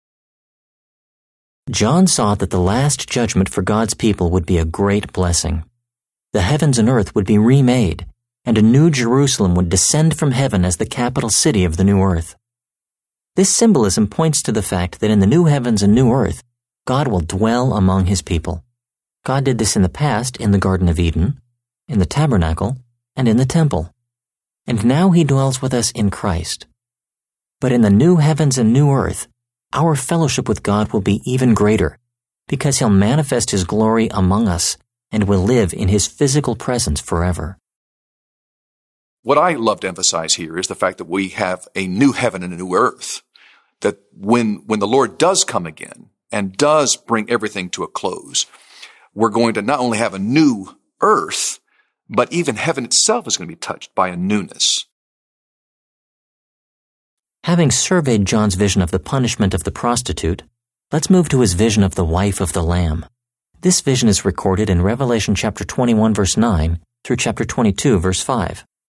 John saw that the last judgment for God's people would be a great blessing. The heavens and earth would be remade, and a new Jerusalem would descend from heaven as the capital city of the new earth. This symbolism points to the fact that in the new heavens and new earth, God will dwell among his people. God did this in the past in the Garden of Eden, in the tabernacle, and in the temple. And now he dwells with us in Christ. But in the new heavens and new earth, our fellowship with God will be even greater, because he'll manifest his glory among us and will live in his physical presence forever. What I love to emphasize here is the fact that we have a new heaven and a new earth. That when, when the Lord does come again and does bring everything to a close, we're going to not only have a new earth, but even heaven itself is going to be touched by a newness. Having surveyed John's vision of the punishment of the prostitute, Let's move to his vision of the wife of the Lamb. This vision is recorded in Revelation chapter twenty-one, verse nine, through chapter twenty-two, verse five.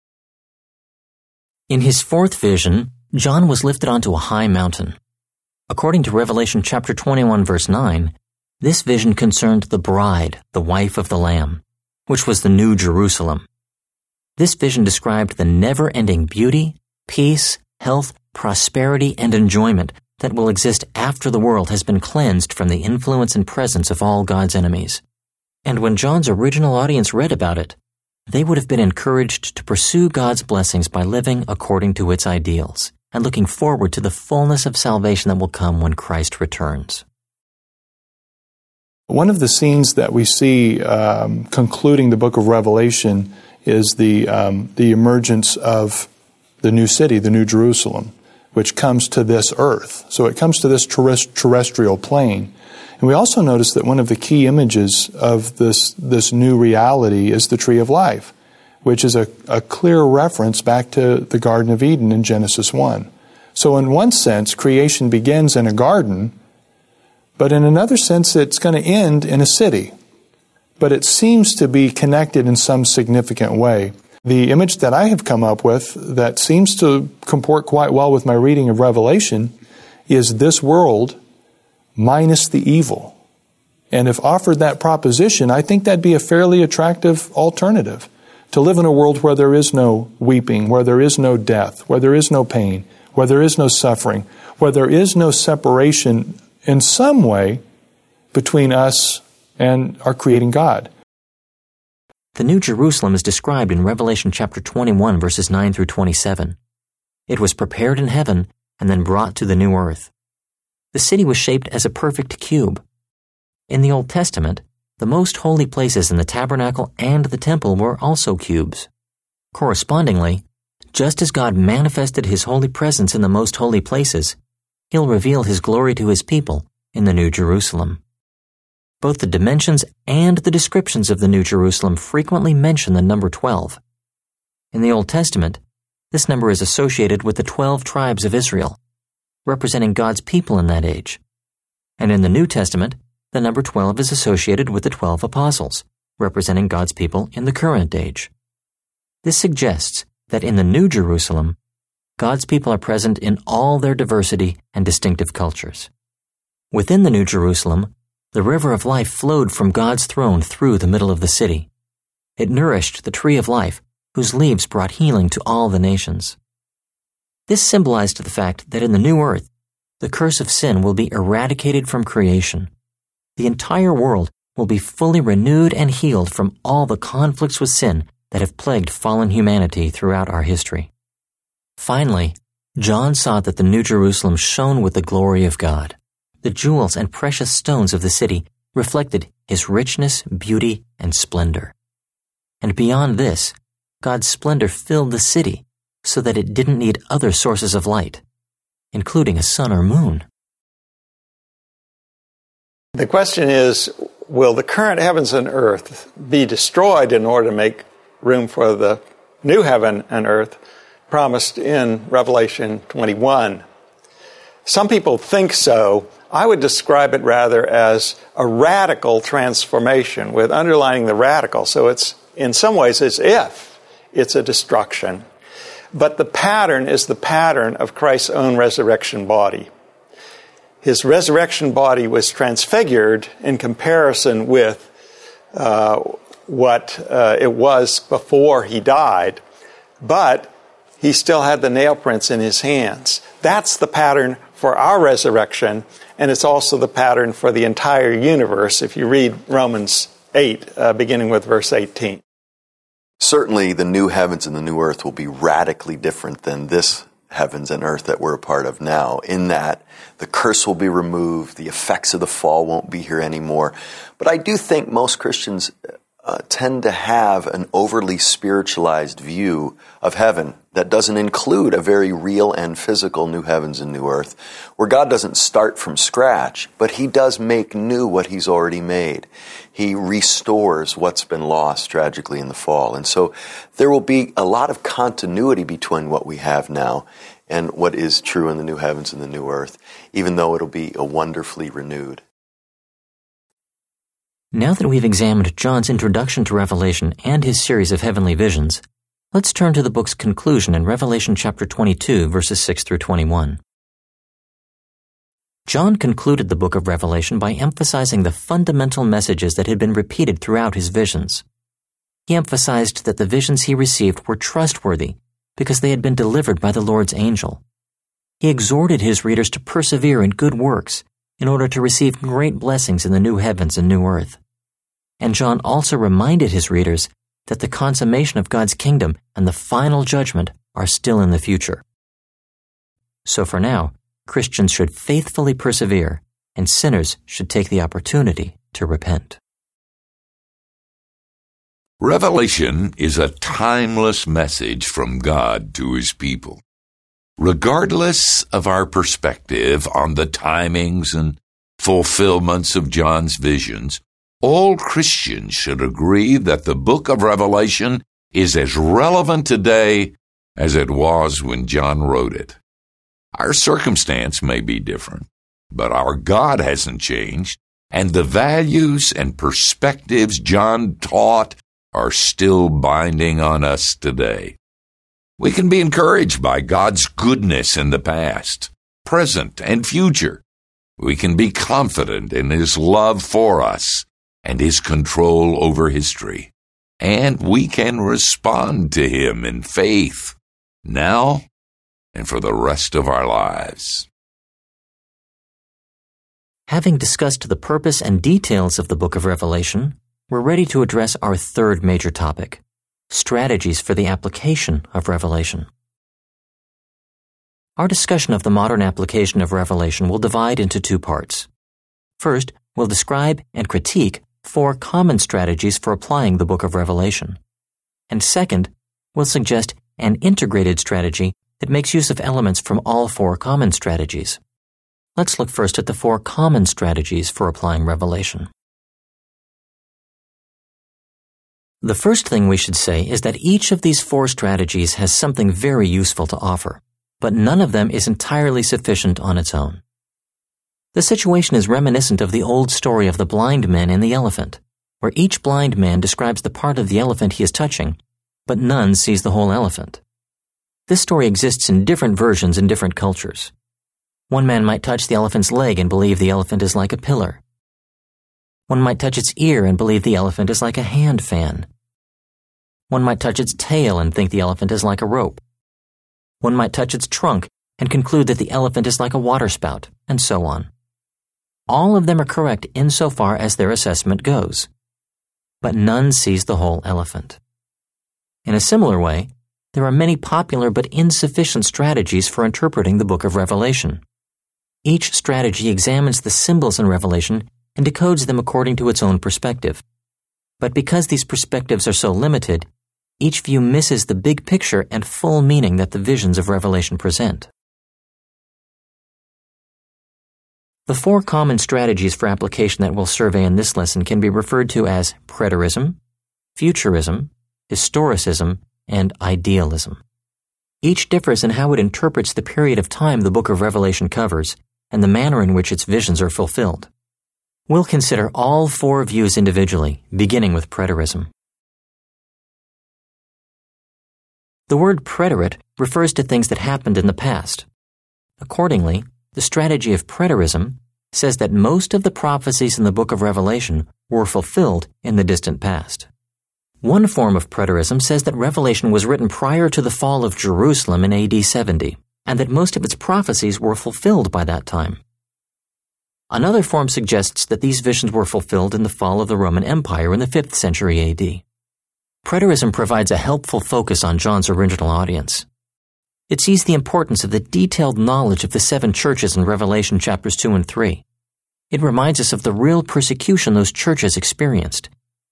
In his fourth vision, John was lifted onto a high mountain. According to Revelation chapter twenty-one, verse nine, this vision concerned the bride, the wife of the Lamb, which was the New Jerusalem. This vision described the never-ending beauty, peace, health, prosperity, and enjoyment that will exist after the world has been cleansed from the influence and presence of all God's enemies. And when John's original audience read about it, they would have been encouraged to pursue God's blessings by living according to its ideals and looking forward to the fullness of salvation that will come when Christ returns. One of the scenes that we see um, concluding the book of Revelation is the um, the emergence of the new city, the New Jerusalem, which comes to this earth. So it comes to this terrestrial plane. And we also notice that one of the key images of this this new reality is the tree of life, which is a, a clear reference back to the Garden of Eden in Genesis one. So in one sense, creation begins in a garden, but in another sense, it's going to end in a city. But it seems to be connected in some significant way. The image that I have come up with that seems to comport quite well with my reading of Revelation is this world minus the evil. And if offered that proposition, I think that'd be a fairly attractive alternative. To live in a world where there is no weeping, where there is no death, where there is no pain, where there is no suffering, where there is no separation in some way between us and our creating God. The New Jerusalem is described in Revelation chapter twenty-one, verses nine through twenty-seven. It was prepared in heaven and then brought to the new earth. The city was shaped as a perfect cube. In the Old Testament, the most holy places in the tabernacle and the temple were also cubes. Correspondingly, just as God manifested His holy presence in the most holy places, He'll reveal His glory to His people in the New Jerusalem. Both the dimensions and the descriptions of the New Jerusalem frequently mention the number twelve. In the Old Testament, this number is associated with the twelve tribes of Israel, representing God's people in that age. And in the New Testament, the number twelve is associated with the twelve apostles, representing God's people in the current age. This suggests that in the New Jerusalem, God's people are present in all their diversity and distinctive cultures. Within the New Jerusalem, the river of life flowed from God's throne through the middle of the city. It nourished the tree of life, whose leaves brought healing to all the nations. This symbolized the fact that in the new earth, the curse of sin will be eradicated from creation. The entire world will be fully renewed and healed from all the conflicts with sin that have plagued fallen humanity throughout our history. Finally, John saw that the New Jerusalem shone with the glory of God. The jewels and precious stones of the city reflected His richness, beauty, and splendor. And beyond this, God's splendor filled the city so that it didn't need other sources of light, including a sun or moon. The question is, will the current heavens and earth be destroyed in order to make room for the new heaven and earth promised in Revelation twenty-one? Some people think so. I would describe it rather as a radical transformation, with underlining the radical. So it's, in some ways, as if it's a destruction. But the pattern is the pattern of Christ's own resurrection body. His resurrection body was transfigured in comparison with uh, what uh, it was before He died, but He still had the nail prints in His hands. That's the pattern for our resurrection, and it's also the pattern for the entire universe if you read Romans eight, uh, beginning with verse eighteen. Certainly the new heavens and the new earth will be radically different than this heavens and earth that we're a part of now, in that the curse will be removed, the effects of the fall won't be here anymore. But I do think most Christians uh, tend to have an overly spiritualized view of heaven that doesn't include a very real and physical new heavens and new earth, where God doesn't start from scratch, but He does make new what He's already made. He restores what's been lost tragically in the fall. And so there will be a lot of continuity between what we have now and what is true in the new heavens and the new earth, even though it'll be a wonderfully renewed. Now that we've examined John's introduction to Revelation and his series of heavenly visions, let's turn to the book's conclusion in Revelation chapter twenty-two, verses six through twenty-one. John concluded the book of Revelation by emphasizing the fundamental messages that had been repeated throughout his visions. He emphasized that the visions he received were trustworthy because they had been delivered by the Lord's angel. He exhorted his readers to persevere in good works in order to receive great blessings in the new heavens and new earth. And John also reminded his readers that the consummation of God's kingdom and the final judgment are still in the future. So for now, Christians should faithfully persevere, and sinners should take the opportunity to repent. Revelation is a timeless message from God to His people. Regardless of our perspective on the timings and fulfillments of John's visions, all Christians should agree that the book of Revelation is as relevant today as it was when John wrote it. Our circumstance may be different, but our God hasn't changed, and the values and perspectives John taught are still binding on us today. We can be encouraged by God's goodness in the past, present, and future. We can be confident in His love for us and His control over history. And we can respond to Him in faith, now and for the rest of our lives. Having discussed the purpose and details of the book of Revelation, we're ready to address our third major topic: strategies for the application of Revelation. Our discussion of the modern application of Revelation will divide into two parts. First, we'll describe and critique four common strategies for applying the book of Revelation. And second, we'll suggest an integrated strategy that makes use of elements from all four common strategies. Let's look first at the four common strategies for applying Revelation. The first thing we should say is that each of these four strategies has something very useful to offer, but none of them is entirely sufficient on its own. The situation is reminiscent of the old story of the blind man and the elephant, where each blind man describes the part of the elephant he is touching, but none sees the whole elephant. This story exists in different versions in different cultures. One man might touch the elephant's leg and believe the elephant is like a pillar. One might touch its ear and believe the elephant is like a hand fan. One might touch its tail and think the elephant is like a rope. One might touch its trunk and conclude that the elephant is like a waterspout, and so on. All of them are correct insofar as their assessment goes. But none sees the whole elephant. In a similar way, there are many popular but insufficient strategies for interpreting the book of Revelation. Each strategy examines the symbols in Revelation and decodes them according to its own perspective. But because these perspectives are so limited, each view misses the big picture and full meaning that the visions of Revelation present. The four common strategies for application that we'll survey in this lesson can be referred to as preterism, futurism, historicism, and idealism. Each differs in how it interprets the period of time the book of Revelation covers and the manner in which its visions are fulfilled. We'll consider all four views individually, beginning with preterism. The word preterite refers to things that happened in the past. Accordingly, the strategy of preterism says that most of the prophecies in the book of Revelation were fulfilled in the distant past. One form of preterism says that Revelation was written prior to the fall of Jerusalem in A D seventy, and that most of its prophecies were fulfilled by that time. Another form suggests that these visions were fulfilled in the fall of the Roman Empire in the fifth century A D. Preterism provides a helpful focus on John's original audience. It sees the importance of the detailed knowledge of the seven churches in Revelation chapters two and three. It reminds us of the real persecution those churches experienced,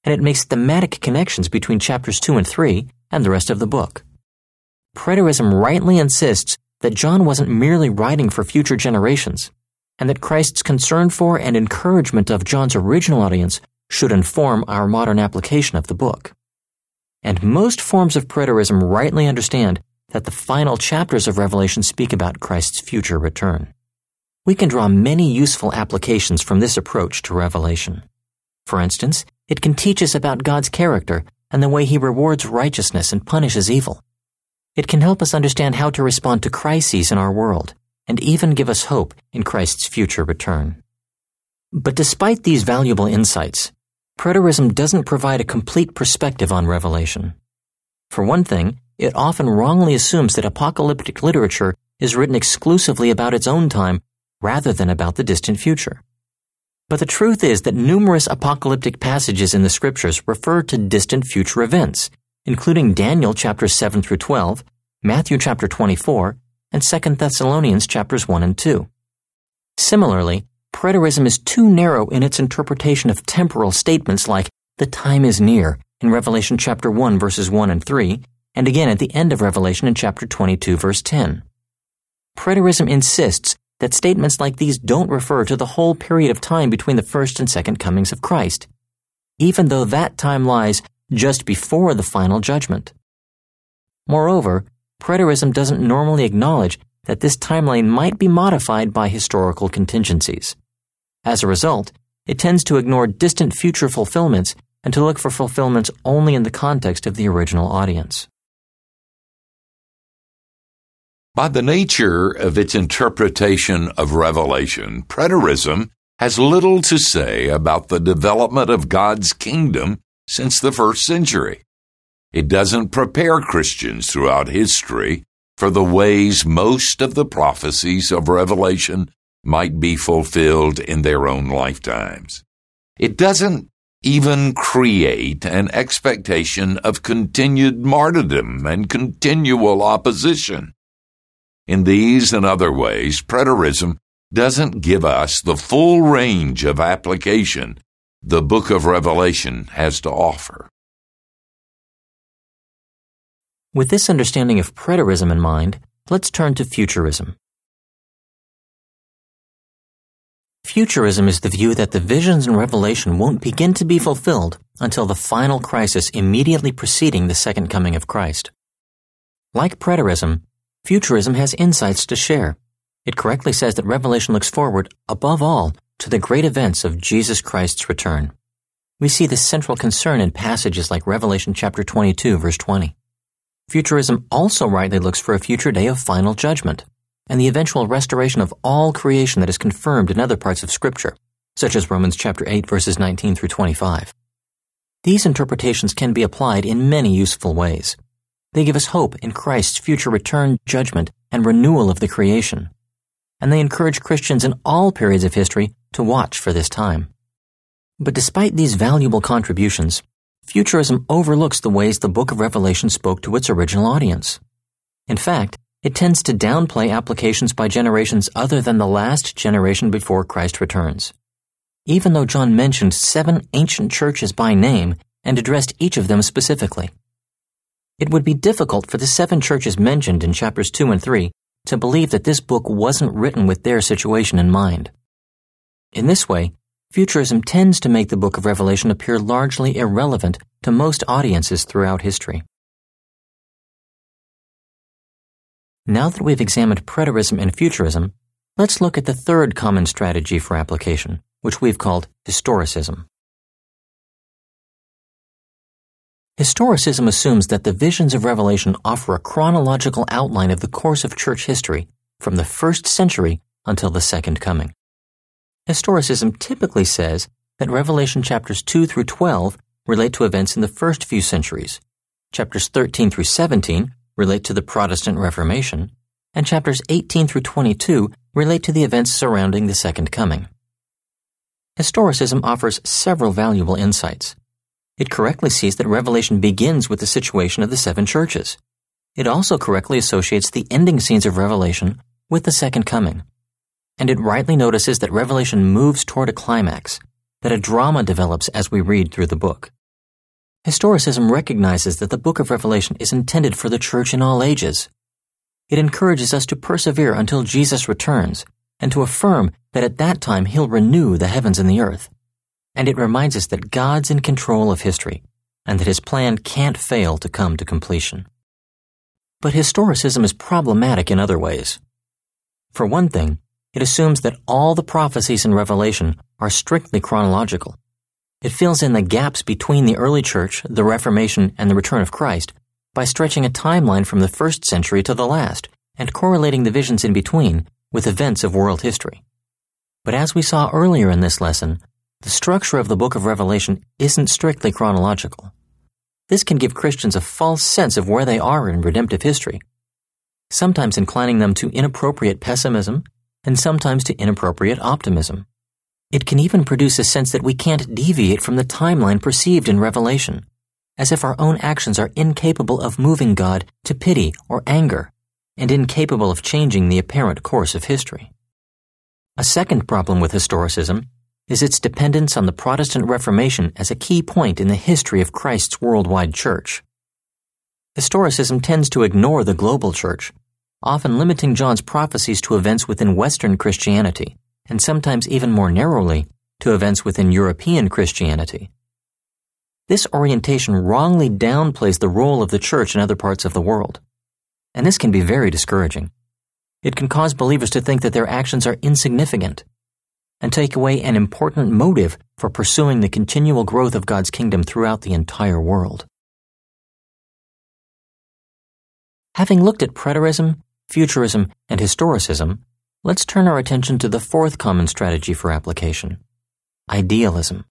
and it makes thematic connections between chapters two and three and the rest of the book. Preterism rightly insists that John wasn't merely writing for future generations, and that Christ's concern for and encouragement of John's original audience should inform our modern application of the book. And most forms of preterism rightly understand that the final chapters of Revelation speak about Christ's future return. We can draw many useful applications from this approach to Revelation. For instance, it can teach us about God's character and the way He rewards righteousness and punishes evil. It can help us understand how to respond to crises in our world, and even give us hope in Christ's future return. But despite these valuable insights, preterism doesn't provide a complete perspective on Revelation. For one thing, it often wrongly assumes that apocalyptic literature is written exclusively about its own time rather than about the distant future. But the truth is that numerous apocalyptic passages in the Scriptures refer to distant future events, including Daniel chapters seven through twelve, Matthew chapter twenty-four, and Second Thessalonians chapters one and two. Similarly, preterism is too narrow in its interpretation of temporal statements like "the time is near" in Revelation chapter one verses one and three, and again at the end of Revelation in chapter twenty-two verse ten. Preterism insists that statements like these don't refer to the whole period of time between the first and second comings of Christ, even though that time lies just before the final judgment. Moreover, preterism doesn't normally acknowledge that this timeline might be modified by historical contingencies. As a result, it tends to ignore distant future fulfillments and to look for fulfillments only in the context of the original audience. By the nature of its interpretation of Revelation, preterism has little to say about the development of God's kingdom since the first century. It doesn't prepare Christians throughout history for the ways most of the prophecies of Revelation might be fulfilled in their own lifetimes. It doesn't even create an expectation of continued martyrdom and continual opposition. In these and other ways, preterism doesn't give us the full range of application the book of Revelation has to offer. With this understanding of preterism in mind, let's turn to futurism. Futurism is the view that the visions in Revelation won't begin to be fulfilled until the final crisis immediately preceding the second coming of Christ. Like preterism, futurism has insights to share. It correctly says that Revelation looks forward, above all, to the great events of Jesus Christ's return. We see this central concern in passages like Revelation chapter twenty-two, verse twenty. Futurism also rightly looks for a future day of final judgment and the eventual restoration of all creation that is confirmed in other parts of Scripture, such as Romans chapter eight, verses nineteen through twenty-five. These interpretations can be applied in many useful ways. They give us hope in Christ's future return, judgment, and renewal of the creation. And they encourage Christians in all periods of history to watch for this time. But despite these valuable contributions, futurism overlooks the ways the book of Revelation spoke to its original audience. In fact, it tends to downplay applications by generations other than the last generation before Christ returns. Even though John mentioned seven ancient churches by name and addressed each of them specifically. It would be difficult for the seven churches mentioned in chapters two and three to believe that this book wasn't written with their situation in mind. In this way, futurism tends to make the book of Revelation appear largely irrelevant to most audiences throughout history. Now that we've examined preterism and futurism, let's look at the third common strategy for application, which we've called historicism. Historicism assumes that the visions of Revelation offer a chronological outline of the course of church history from the first century until the second coming. Historicism typically says that Revelation chapters two through twelve relate to events in the first few centuries, chapters thirteen through seventeen relate to the Protestant Reformation, and chapters eighteen through twenty-two relate to the events surrounding the second coming. Historicism offers several valuable insights. It correctly sees that Revelation begins with the situation of the seven churches. It also correctly associates the ending scenes of Revelation with the second coming. And it rightly notices that Revelation moves toward a climax, that a drama develops as we read through the book. Historicism recognizes that the book of Revelation is intended for the church in all ages. It encourages us to persevere until Jesus returns and to affirm that at that time he'll renew the heavens and the earth. And it reminds us that God's in control of history and that his plan can't fail to come to completion. But historicism is problematic in other ways. For one thing, it assumes that all the prophecies in Revelation are strictly chronological. It fills in the gaps between the early church, the Reformation, and the return of Christ by stretching a timeline from the first century to the last and correlating the visions in between with events of world history. But as we saw earlier in this lesson, the structure of the book of Revelation isn't strictly chronological. This can give Christians a false sense of where they are in redemptive history, sometimes inclining them to inappropriate pessimism and sometimes to inappropriate optimism. It can even produce a sense that we can't deviate from the timeline perceived in Revelation, as if our own actions are incapable of moving God to pity or anger, and incapable of changing the apparent course of history. A second problem with historicism is its dependence on the Protestant Reformation as a key point in the history of Christ's worldwide church. Historicism tends to ignore the global church, often limiting John's prophecies to events within Western Christianity, and sometimes even more narrowly, to events within European Christianity. This orientation wrongly downplays the role of the church in other parts of the world, and this can be very discouraging. It can cause believers to think that their actions are insignificant, and take away an important motive for pursuing the continual growth of God's kingdom throughout the entire world. Having looked at preterism, futurism, and historicism, let's turn our attention to the fourth common strategy for application: idealism.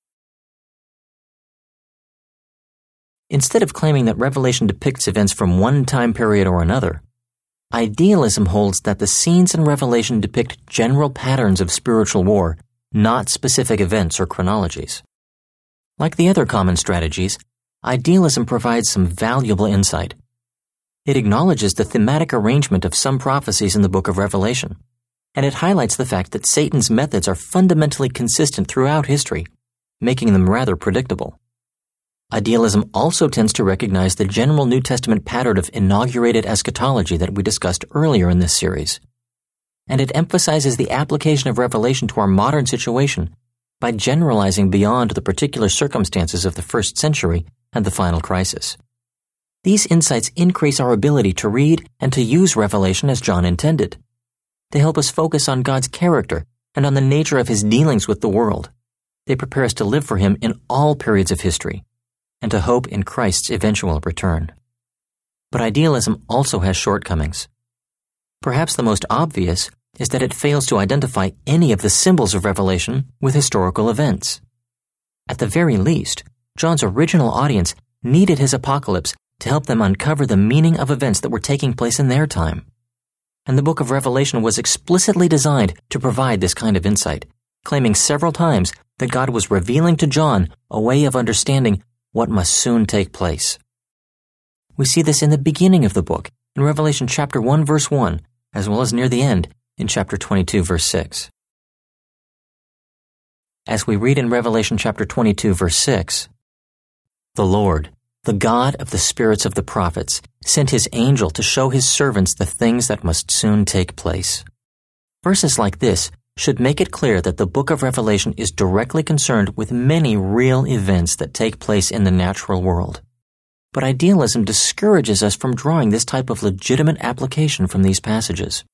Instead of claiming that Revelation depicts events from one time period or another, idealism holds that the scenes in Revelation depict general patterns of spiritual war, not specific events or chronologies. Like the other common strategies, idealism provides some valuable insight. It acknowledges the thematic arrangement of some prophecies in the book of Revelation, and it highlights the fact that Satan's methods are fundamentally consistent throughout history, making them rather predictable. Idealism also tends to recognize the general New Testament pattern of inaugurated eschatology that we discussed earlier in this series, and it emphasizes the application of Revelation to our modern situation by generalizing beyond the particular circumstances of the first century and the final crisis. These insights increase our ability to read and to use Revelation as John intended. They help us focus on God's character and on the nature of his dealings with the world. They prepare us to live for him in all periods of history and to hope in Christ's eventual return. But idealism also has shortcomings. Perhaps the most obvious is that it fails to identify any of the symbols of Revelation with historical events. At the very least, John's original audience needed his apocalypse to help them uncover the meaning of events that were taking place in their time. And the book of Revelation was explicitly designed to provide this kind of insight, claiming several times that God was revealing to John a way of understanding what must soon take place. We see this in the beginning of the book, in Revelation chapter one verse one, as well as near the end, in chapter twenty-two verse six. As we read in Revelation chapter twenty-two verse six, "The Lord, the God of the spirits of the prophets, sent his angel to show his servants the things that must soon take place." Verses like this should make it clear that the book of Revelation is directly concerned with many real events that take place in the natural world. But idealism discourages us from drawing this type of legitimate application from these passages.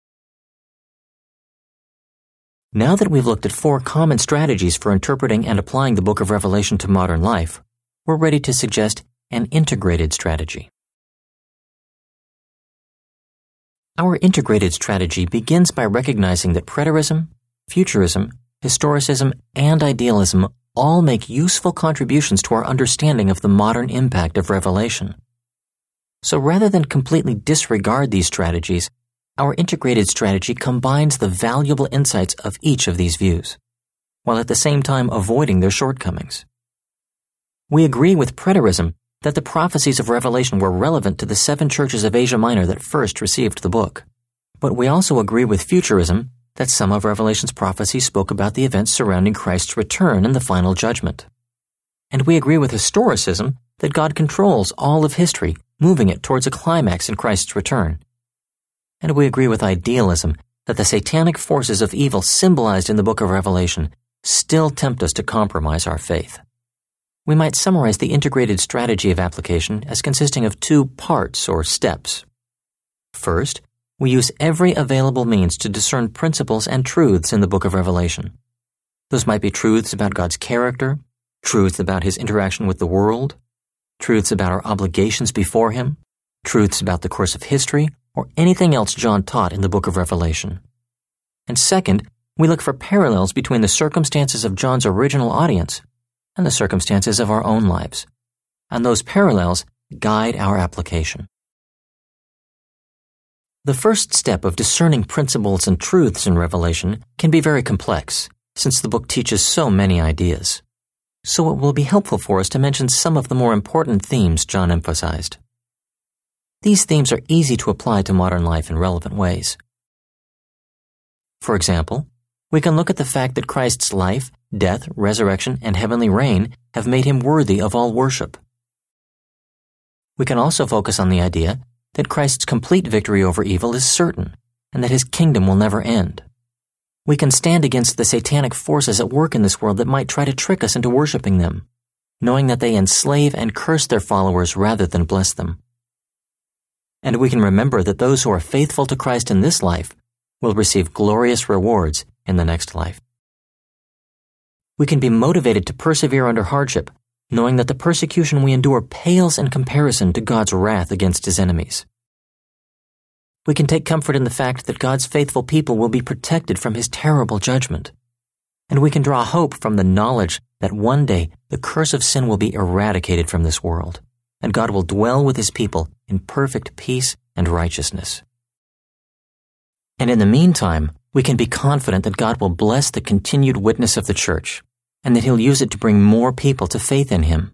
Now that we've looked at four common strategies for interpreting and applying the book of Revelation to modern life, we're ready to suggest an integrated strategy. Our integrated strategy begins by recognizing that preterism, futurism, historicism, and idealism all make useful contributions to our understanding of the modern impact of Revelation. So rather than completely disregard these strategies, our integrated strategy combines the valuable insights of each of these views, while at the same time avoiding their shortcomings. We agree with preterism that the prophecies of Revelation were relevant to the seven churches of Asia Minor that first received the book. But we also agree with futurism that some of Revelation's prophecies spoke about the events surrounding Christ's return and the final judgment. And we agree with historicism that God controls all of history, moving it towards a climax in Christ's return. And we agree with idealism that the satanic forces of evil symbolized in the book of Revelation still tempt us to compromise our faith. We might summarize the integrated strategy of application as consisting of two parts or steps. First, we use every available means to discern principles and truths in the book of Revelation. Those might be truths about God's character, truths about His interaction with the world, truths about our obligations before Him, truths about the course of history, or anything else John taught in the book of Revelation. And second, we look for parallels between the circumstances of John's original audience and the circumstances of our own lives. And those parallels guide our application. The first step of discerning principles and truths in Revelation can be very complex, since the book teaches so many ideas. So it will be helpful for us to mention some of the more important themes John emphasized. These themes are easy to apply to modern life in relevant ways. For example, we can look at the fact that Christ's life, death, resurrection, and heavenly reign have made Him worthy of all worship. We can also focus on the idea that Christ's complete victory over evil is certain, and that His kingdom will never end. We can stand against the satanic forces at work in this world that might try to trick us into worshiping them, knowing that they enslave and curse their followers rather than bless them. And we can remember that those who are faithful to Christ in this life will receive glorious rewards in the next life. We can be motivated to persevere under hardship, knowing that the persecution we endure pales in comparison to God's wrath against His enemies. We can take comfort in the fact that God's faithful people will be protected from His terrible judgment. And we can draw hope from the knowledge that one day the curse of sin will be eradicated from this world, and God will dwell with His people in perfect peace and righteousness. And in the meantime, we can be confident that God will bless the continued witness of the church, and that He'll use it to bring more people to faith in Him.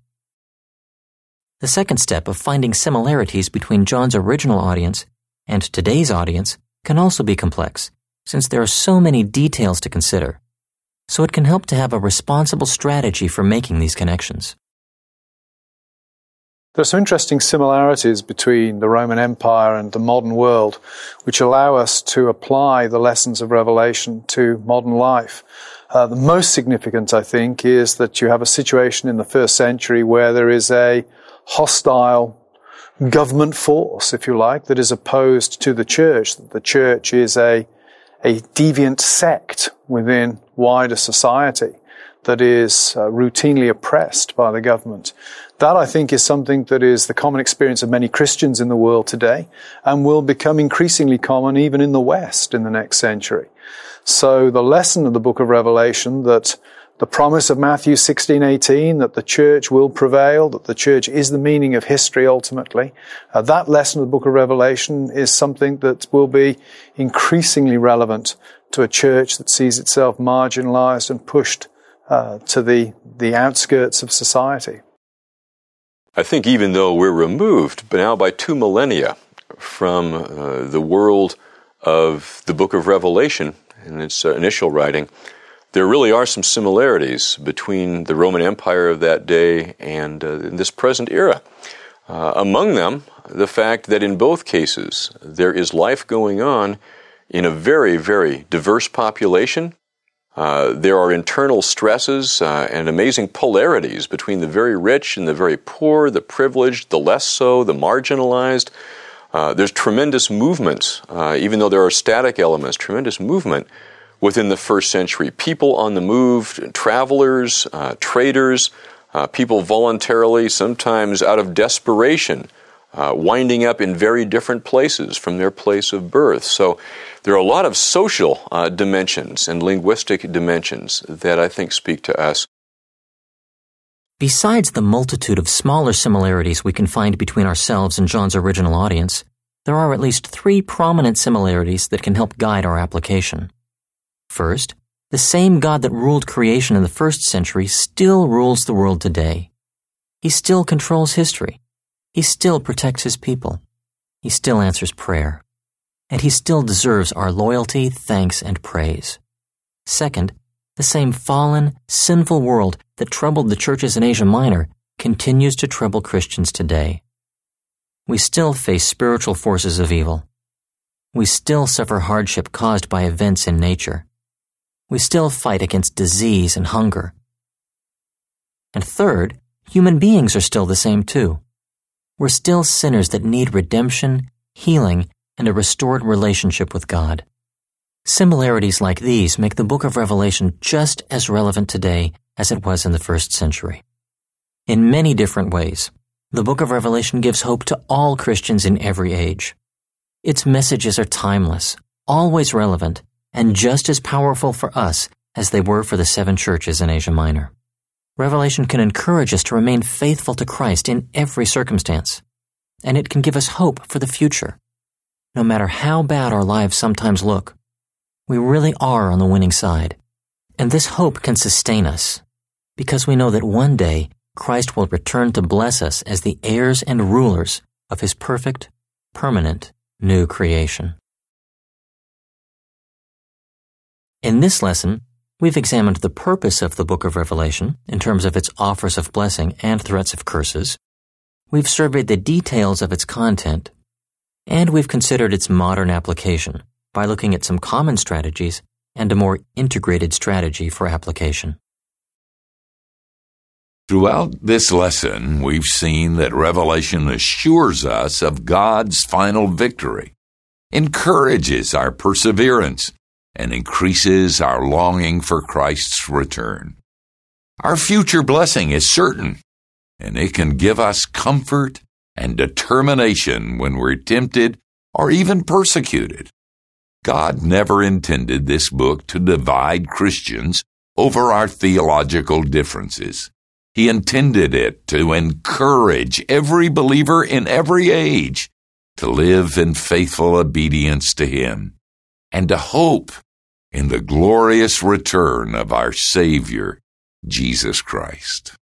The second step of finding similarities between John's original audience and today's audience can also be complex, since there are so many details to consider. So it can help to have a responsible strategy for making these connections. There are some interesting similarities between the Roman Empire and the modern world, which allow us to apply the lessons of Revelation to modern life. Uh, the most significant, I think, is that you have a situation in the first century where there is a hostile government force, if you like, that is opposed to the church. The church is a, a deviant sect within wider society that is uh, routinely oppressed by the government. That, I think, is something that is the common experience of many Christians in the world today and will become increasingly common even in the West in the next century. So the lesson of the book of Revelation, that the promise of Matthew sixteen eighteen, that the church will prevail, that the church is the meaning of history ultimately, uh, that lesson of the book of Revelation is something that will be increasingly relevant to a church that sees itself marginalized and pushed uh, to the, the outskirts of society. I think even though we're removed but now by two millennia from uh, the world of the book of Revelation in its uh, initial writing, there really are some similarities between the Roman Empire of that day and uh, this present era. Uh, among them, the fact that in both cases there is life going on in a very, very diverse population. Uh, there are internal stresses uh, and amazing polarities between the very rich and the very poor, the privileged, the less so, the marginalized. Uh, there's tremendous movement, uh, even though there are static elements, tremendous movement within the first century. People on the move, travelers, uh, traders, uh, people voluntarily, sometimes out of desperation, uh, winding up in very different places from their place of birth. So there are a lot of social uh, dimensions and linguistic dimensions that I think speak to us. Besides the multitude of smaller similarities we can find between ourselves and John's original audience, there are at least three prominent similarities that can help guide our application. First, the same God that ruled creation in the first century still rules the world today. He still controls history. He still protects His people. He still answers prayer. And He still deserves our loyalty, thanks, and praise. Second, the same fallen, sinful world that troubled the churches in Asia Minor continues to trouble Christians today. We still face spiritual forces of evil. We still suffer hardship caused by events in nature. We still fight against disease and hunger. And third, human beings are still the same too. We're still sinners that need redemption, healing, and a restored relationship with God. Similarities like these make the book of Revelation just as relevant today as it was in the first century. In many different ways, the book of Revelation gives hope to all Christians in every age. Its messages are timeless, always relevant, and just as powerful for us as they were for the seven churches in Asia Minor. Revelation can encourage us to remain faithful to Christ in every circumstance, and it can give us hope for the future. No matter how bad our lives sometimes look, we really are on the winning side, and this hope can sustain us, because we know that one day Christ will return to bless us as the heirs and rulers of His perfect, permanent, new creation. In this lesson, we've examined the purpose of the book of Revelation in terms of its offers of blessing and threats of curses. We've surveyed the details of its content, and we've considered its modern application by looking at some common strategies and a more integrated strategy for application. Throughout this lesson, we've seen that Revelation assures us of God's final victory, encourages our perseverance, and increases our longing for Christ's return. Our future blessing is certain, and it can give us comfort and determination when we're tempted or even persecuted. God never intended this book to divide Christians over our theological differences. He intended it to encourage every believer in every age to live in faithful obedience to Him and to hope in the glorious return of our Savior, Jesus Christ.